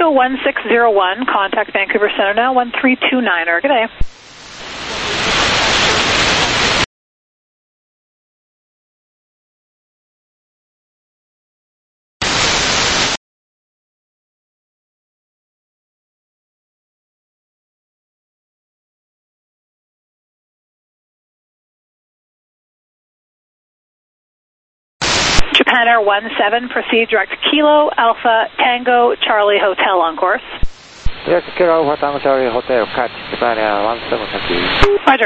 Alaska 1601, contact Vancouver Center now, 1329er. Good day. Japan Air 17, proceed direct Kilo Alpha Tango Charlie Hotel on course. Direct Kilo Alpha Tango Charlie Hotel, catch Japan Air 17, thank you. Roger.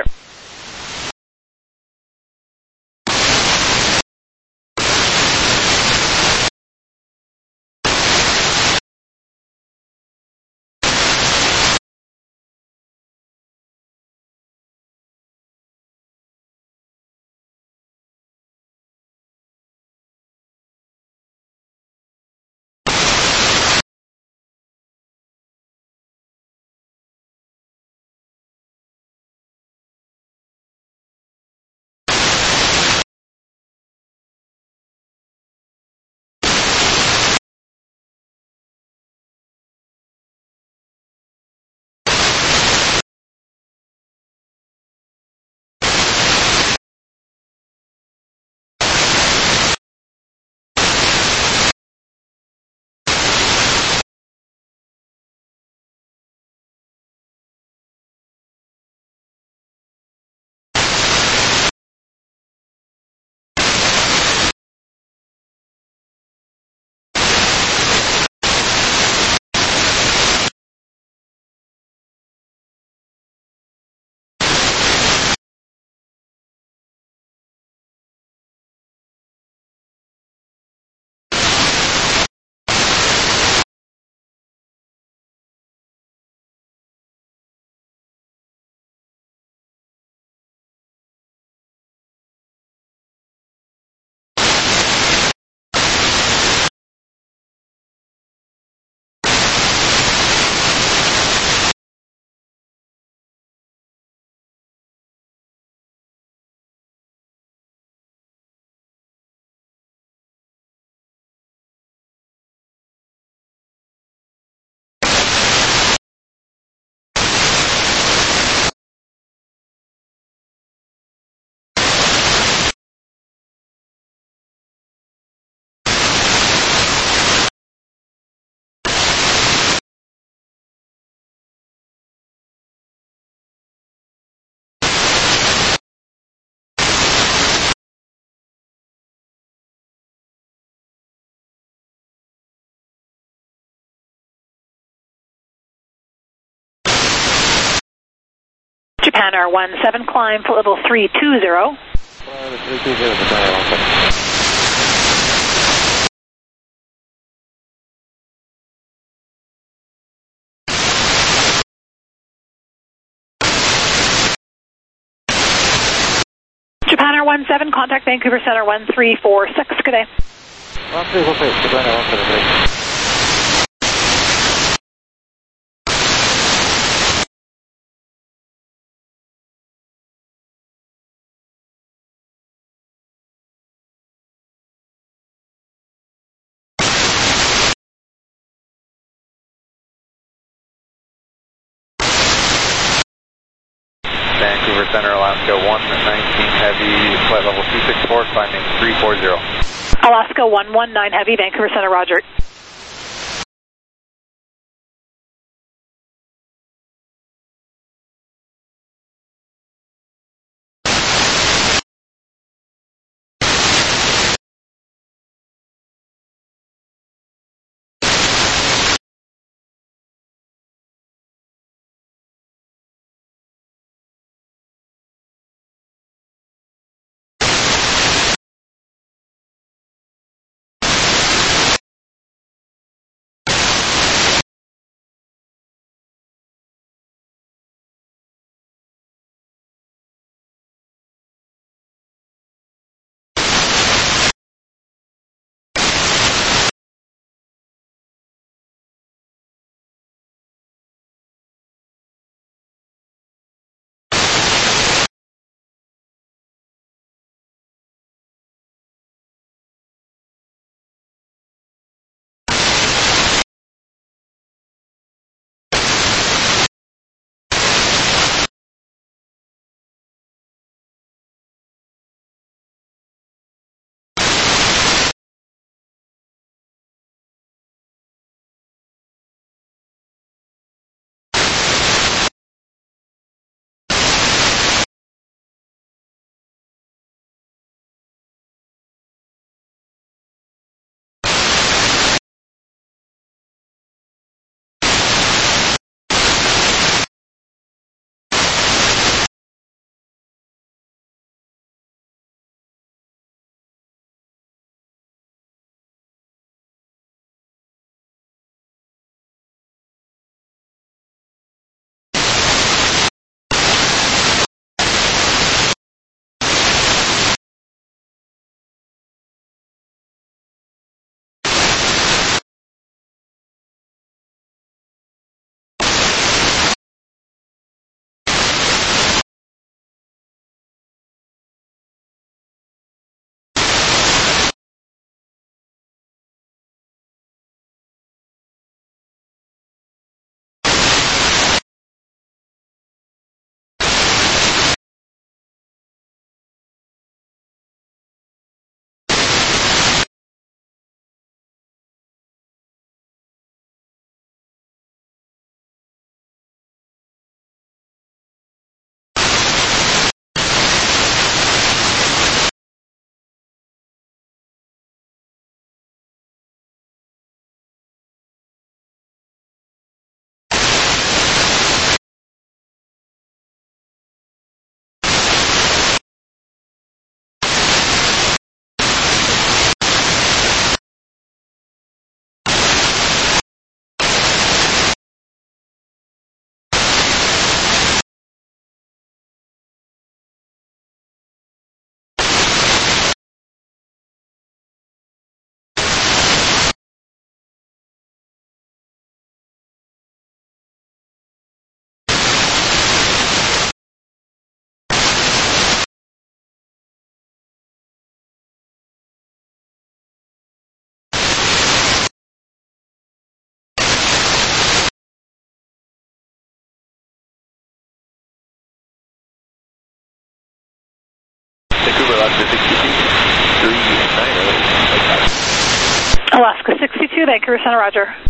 Japan Air 17, climb for level 320. Japan Air 17, contact Vancouver Center 1346. Good day. 1346, Japan Air 17. Vancouver Center, Alaska 119 Heavy, flight level 264, climbing 340. Alaska 119 Heavy, Vancouver Center, roger. Vancouver, Alaska 62, 390. Alaska 62, Vancouver Center, roger.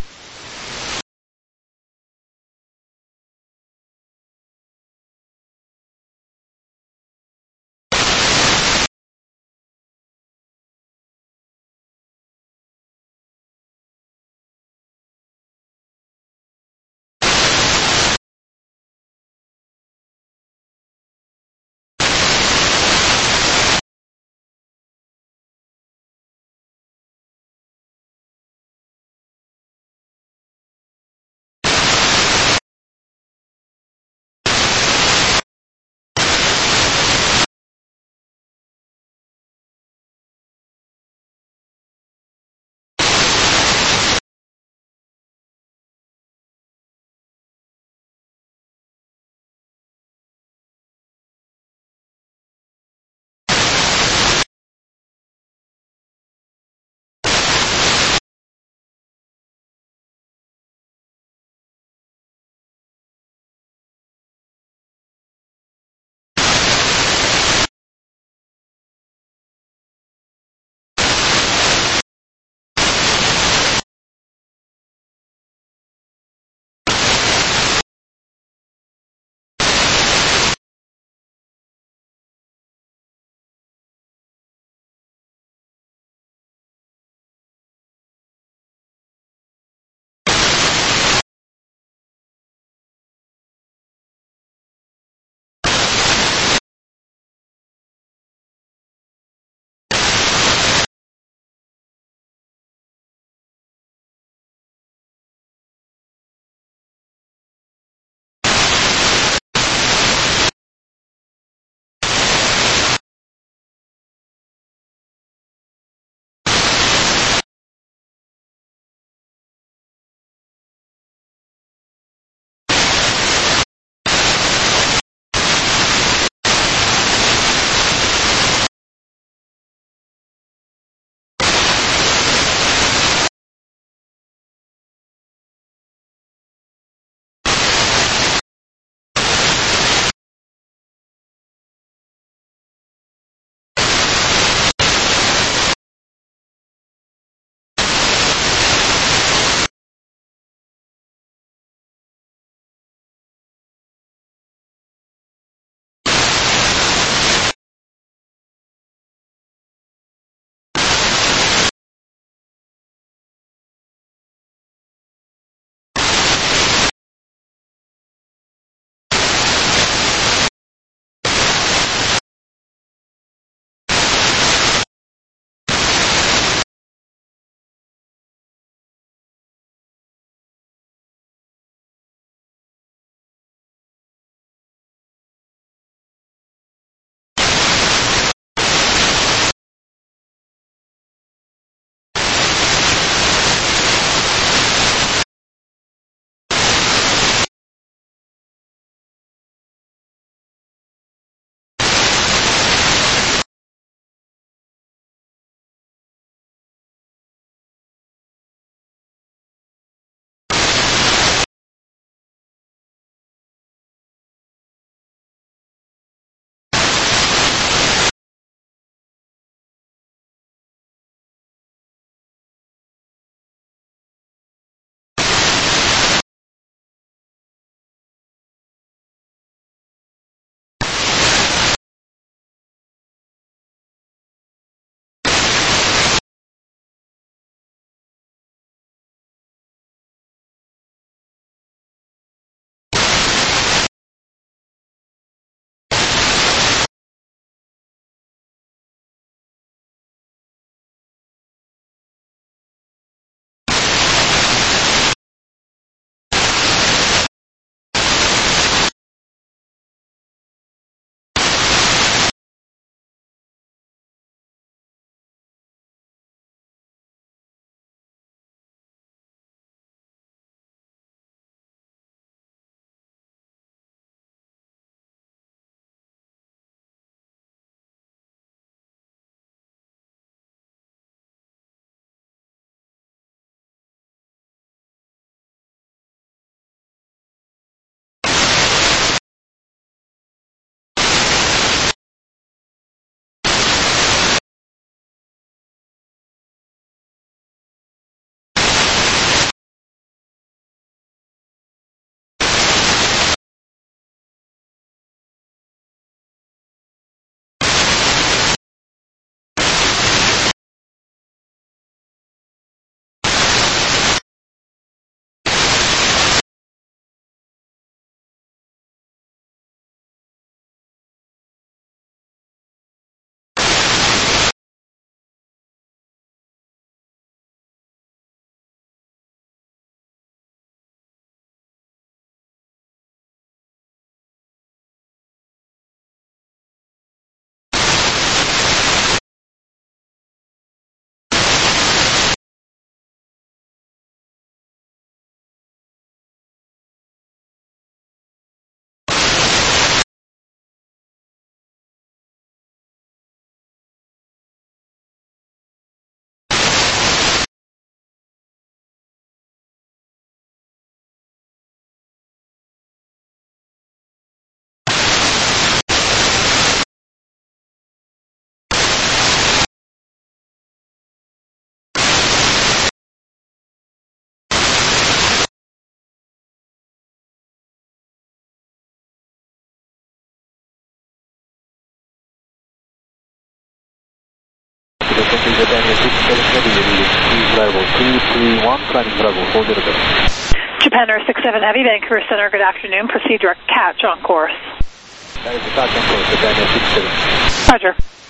British Daniel 67 Heavy, reading Bravo 231, climbing Bravo 400. Japan Air 67 Heavy, Vancouver Center, good afternoon. Proceed direct catch on course. That is the catch on course, Daniel 67. Roger.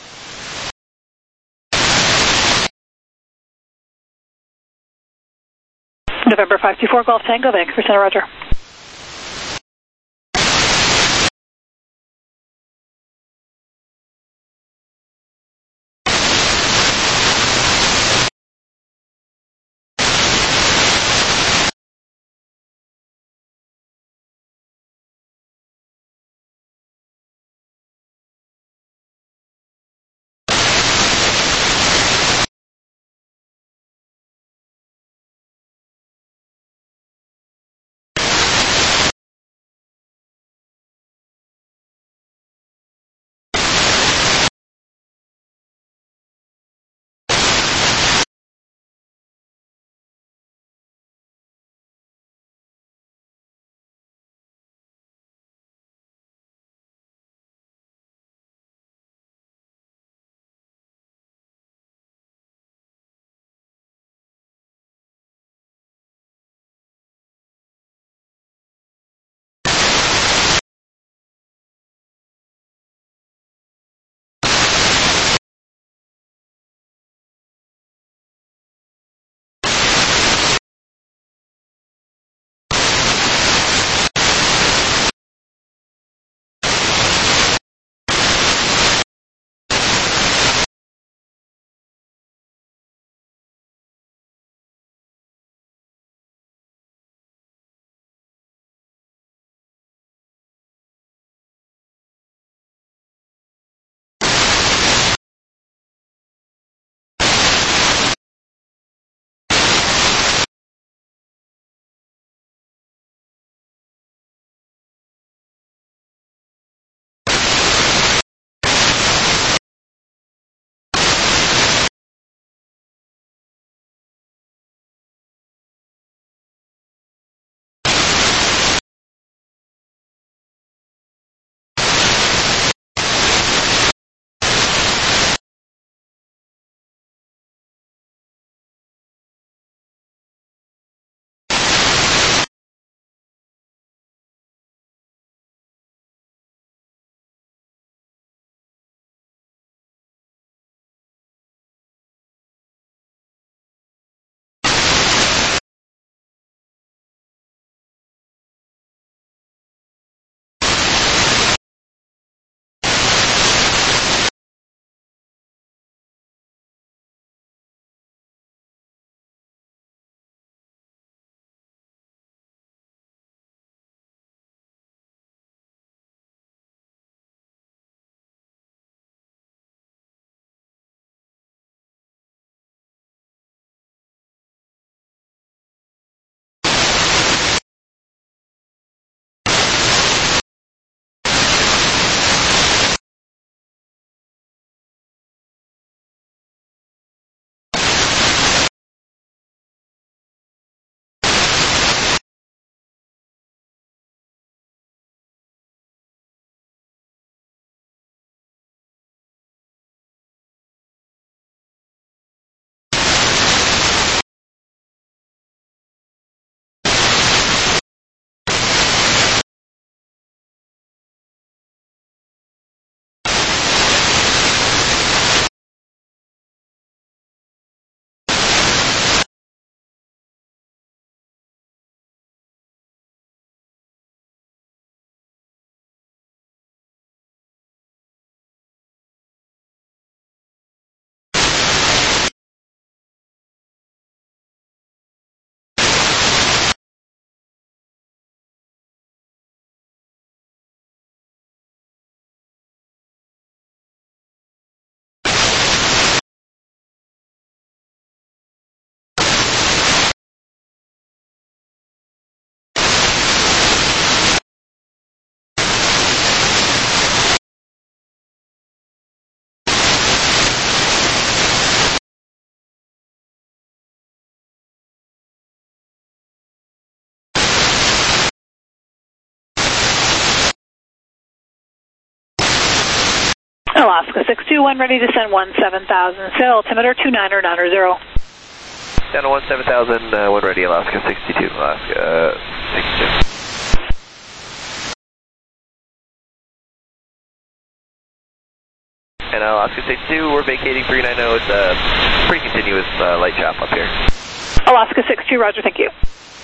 November 524 Golf Tango, Vancouver Center, roger. Alaska 621, ready to send 17,000. Set altimeter 29090. Down to 17,000, one ready, Alaska 62, Alaska 62. And Alaska 62, we're vacating 390, it's a pretty continuous light chop up here. Alaska 62, roger, thank you.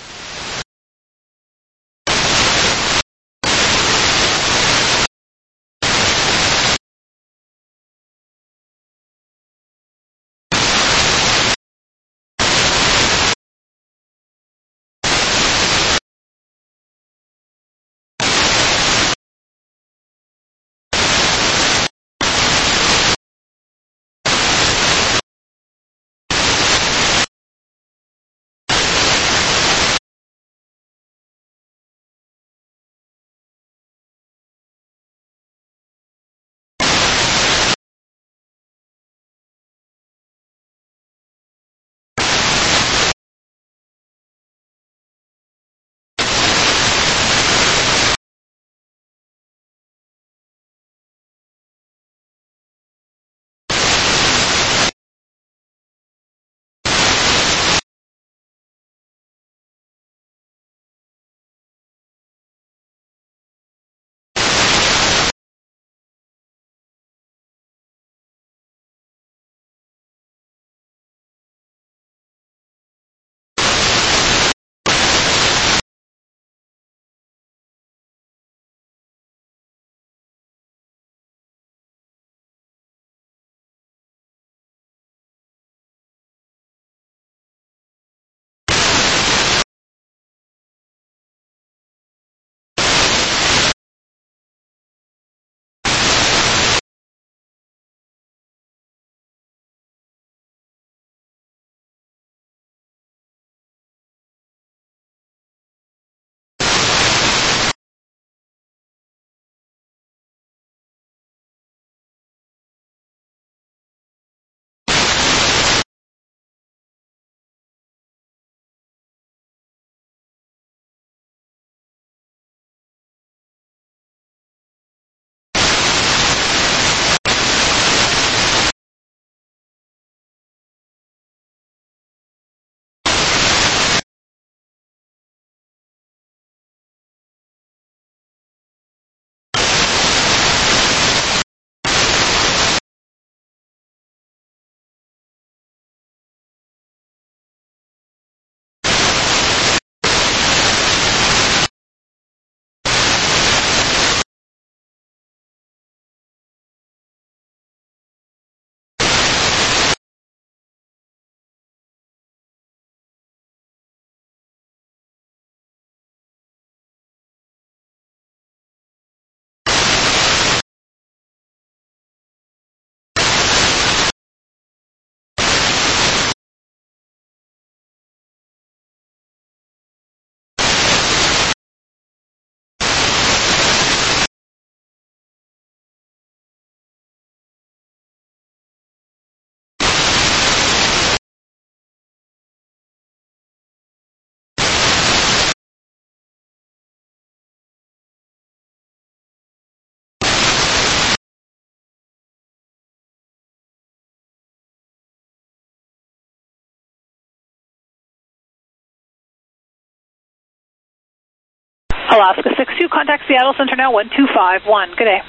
Alaska 62, contact Seattle Center now, 1251. Good day.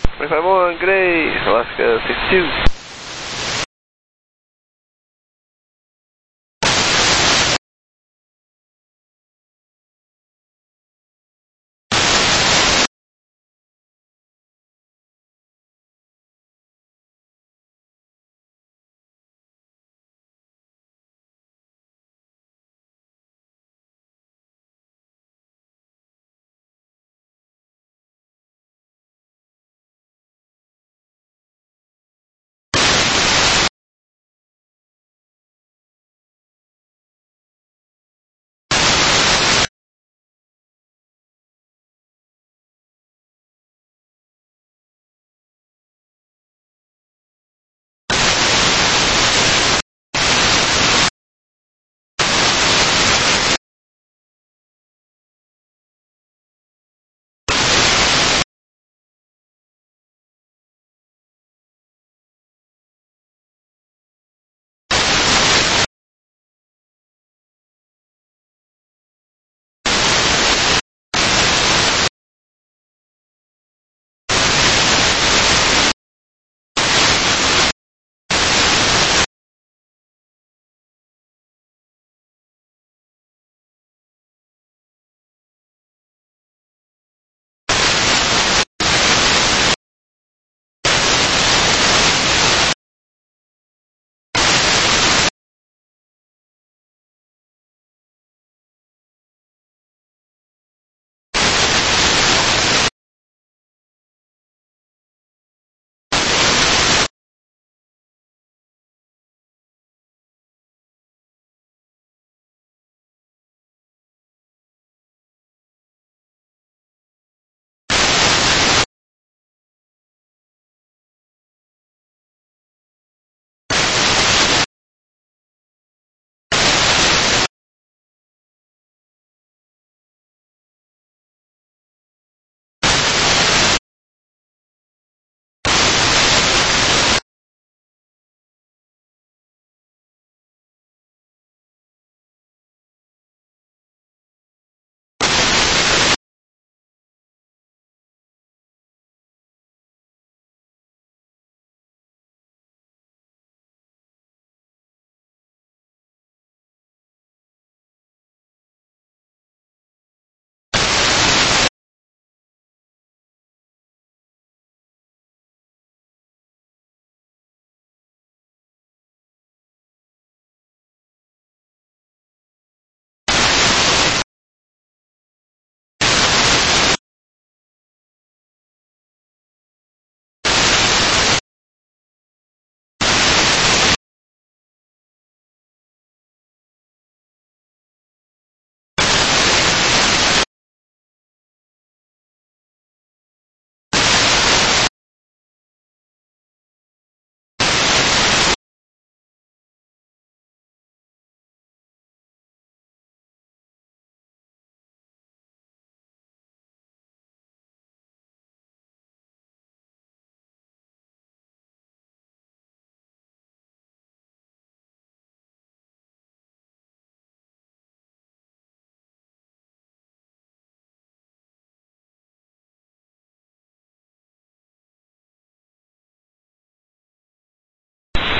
251, good day, Alaska 62.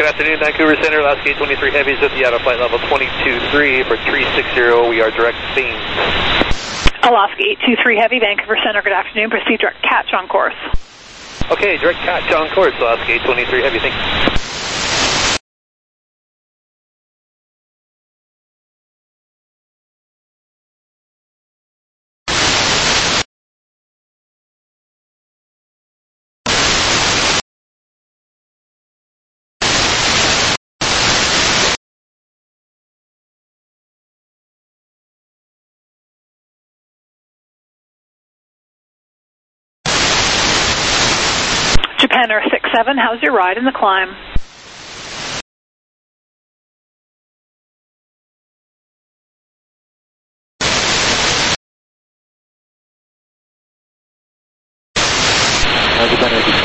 Good afternoon, Vancouver Center. Alaska 823 Heavy is with you out of flight level 22-3 for 360. We are direct Thames. Alaska 823 Heavy, Vancouver Center. Good afternoon. Proceed direct catch on course. Okay, direct catch on course. Alaska 823 Heavy. Thanks. Japan Air 67, how's your ride in the climb? Japan Air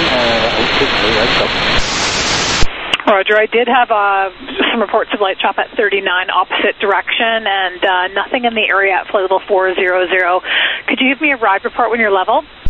67, Roger, I did have some reports of light chop at 39 opposite direction and nothing in the area at flight level 400. Could you give me a ride report when you're level?